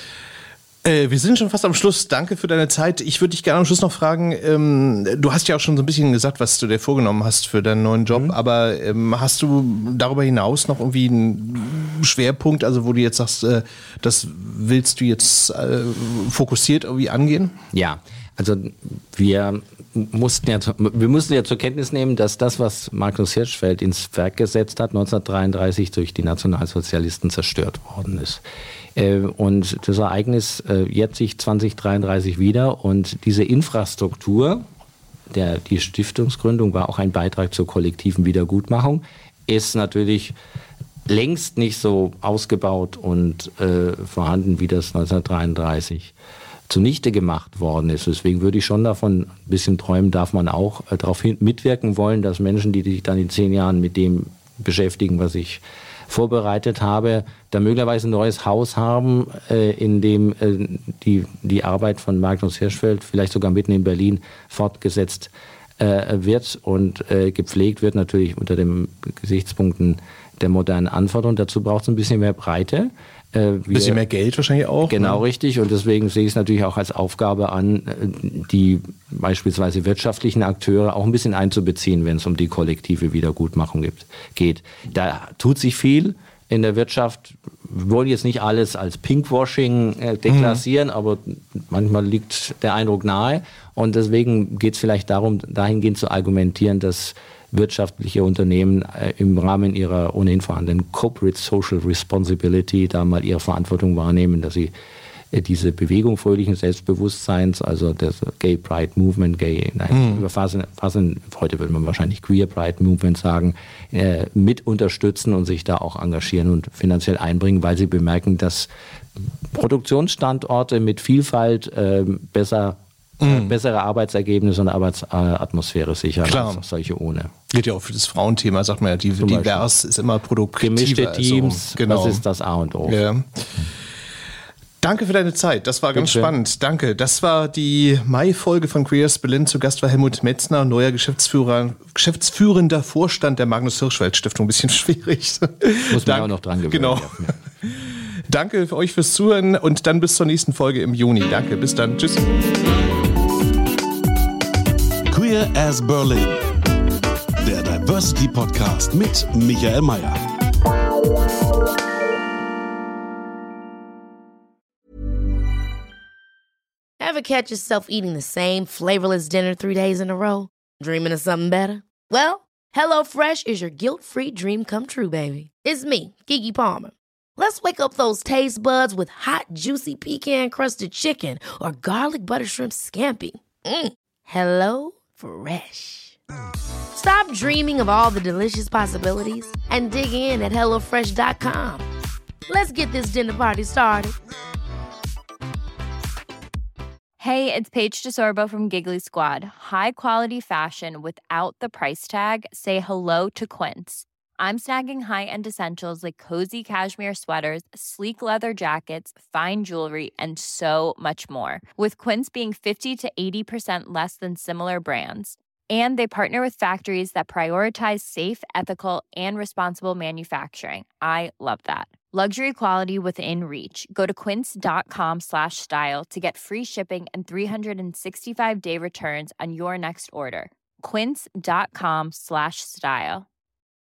Äh, wir sind schon fast am Schluss. Danke für deine Zeit. Ich würde dich gerne am Schluss noch fragen, ähm, du hast ja auch schon so ein bisschen gesagt, was du dir vorgenommen hast für deinen neuen Job, mhm. aber ähm, hast du darüber hinaus noch irgendwie einen Schwerpunkt, also wo du jetzt sagst, äh, das willst du jetzt äh, fokussiert irgendwie angehen? Ja, also wir mussten ja, wir mussten ja zur Kenntnis nehmen, dass das, was Magnus Hirschfeld ins Werk gesetzt hat, neunzehnhundertdreiunddreißig durch die Nationalsozialisten zerstört worden ist. Und das Ereignis jährt sich zwanzig dreiunddreißig wieder und diese Infrastruktur, der, die Stiftungsgründung war auch ein Beitrag zur kollektiven Wiedergutmachung, ist natürlich längst nicht so ausgebaut und äh, vorhanden, wie das neunzehnhundertdreiunddreißig zunichte gemacht worden ist. Deswegen würde ich schon davon ein bisschen träumen, darf man auch äh, darauf hin, mitwirken wollen, dass Menschen, die sich dann in zehn Jahren mit dem beschäftigen, was ich vorbereitet habe, da möglicherweise ein neues Haus haben, äh, in dem äh, die, die Arbeit von Magnus Hirschfeld vielleicht sogar mitten in Berlin fortgesetzt äh, wird und äh, gepflegt wird, natürlich unter den Gesichtspunkten der modernen Anforderungen. Dazu braucht es ein bisschen mehr Breite. Ein äh, bisschen mehr Geld wahrscheinlich auch. Genau, ne? Richtig. Und deswegen sehe ich es natürlich auch als Aufgabe an, die beispielsweise wirtschaftlichen Akteure auch ein bisschen einzubeziehen, wenn es um die kollektive Wiedergutmachung gibt, geht. Da tut sich viel in der Wirtschaft. Wir wollen jetzt nicht alles als Pinkwashing äh, deklassieren, mhm. aber manchmal liegt der Eindruck nahe. Und deswegen geht es vielleicht darum, dahingehend zu argumentieren, dass wirtschaftliche Unternehmen äh, im Rahmen ihrer ohnehin vorhandenen Corporate Social Responsibility da mal ihre Verantwortung wahrnehmen, dass sie äh, diese Bewegung fröhlichen Selbstbewusstseins, also das Gay Pride Movement, Gay, nein, mhm. überfassen, fassen, heute würde man wahrscheinlich Queer Pride Movement sagen, äh, mit unterstützen und sich da auch engagieren und finanziell einbringen, weil sie bemerken, dass Produktionsstandorte mit Vielfalt äh, besser Mhm. bessere Arbeitsergebnisse und Arbeitsatmosphäre sichern Klar. als solche ohne. Geht ja auch für das Frauenthema, sagt man ja, die, divers ist immer produktiver. Gemischte Teams, also, genau. Das ist das A und O. Ja. Danke für deine Zeit, das war ganz Bitte. spannend. Danke. Das war die Mai-Folge von Queers Berlin. Zu Gast war Helmut Metzner, neuer Geschäftsführer, geschäftsführender Vorstand der Magnus Hirschfeld Stiftung. Ein bisschen schwierig. Muss man auch noch dran gewöhnen. Genau. Danke für euch fürs Zuhören und dann bis zur nächsten Folge im Juni. Danke, bis dann. Tschüss. Queer as Berlin, der Diversity Podcast mit Michael Mayer. Ever catch yourself eating the same flavorless dinner three days in a row? Dreaming of something better? Well, HelloFresh is your guilt-free dream come true, baby. It's me, Keke Palmer. Let's wake up those taste buds with hot, juicy pecan-crusted chicken or garlic butter shrimp scampi. Mm. Hello Fresh. Stop dreaming of all the delicious possibilities and dig in at hello fresh dot com. Let's get this dinner party started. Hey, it's Paige DeSorbo from Giggly Squad. High quality fashion without the price tag. Say hello to Quince. I'm snagging high-end essentials like cozy cashmere sweaters, sleek leather jackets, fine jewelry, and so much more. With Quince being fifty to eighty percent less than similar brands. And they partner with factories that prioritize safe, ethical, and responsible manufacturing. I love that. Luxury quality within reach. Go to quince.com slash style to get free shipping and three sixty-five day returns on your next order. Quince.com slash style.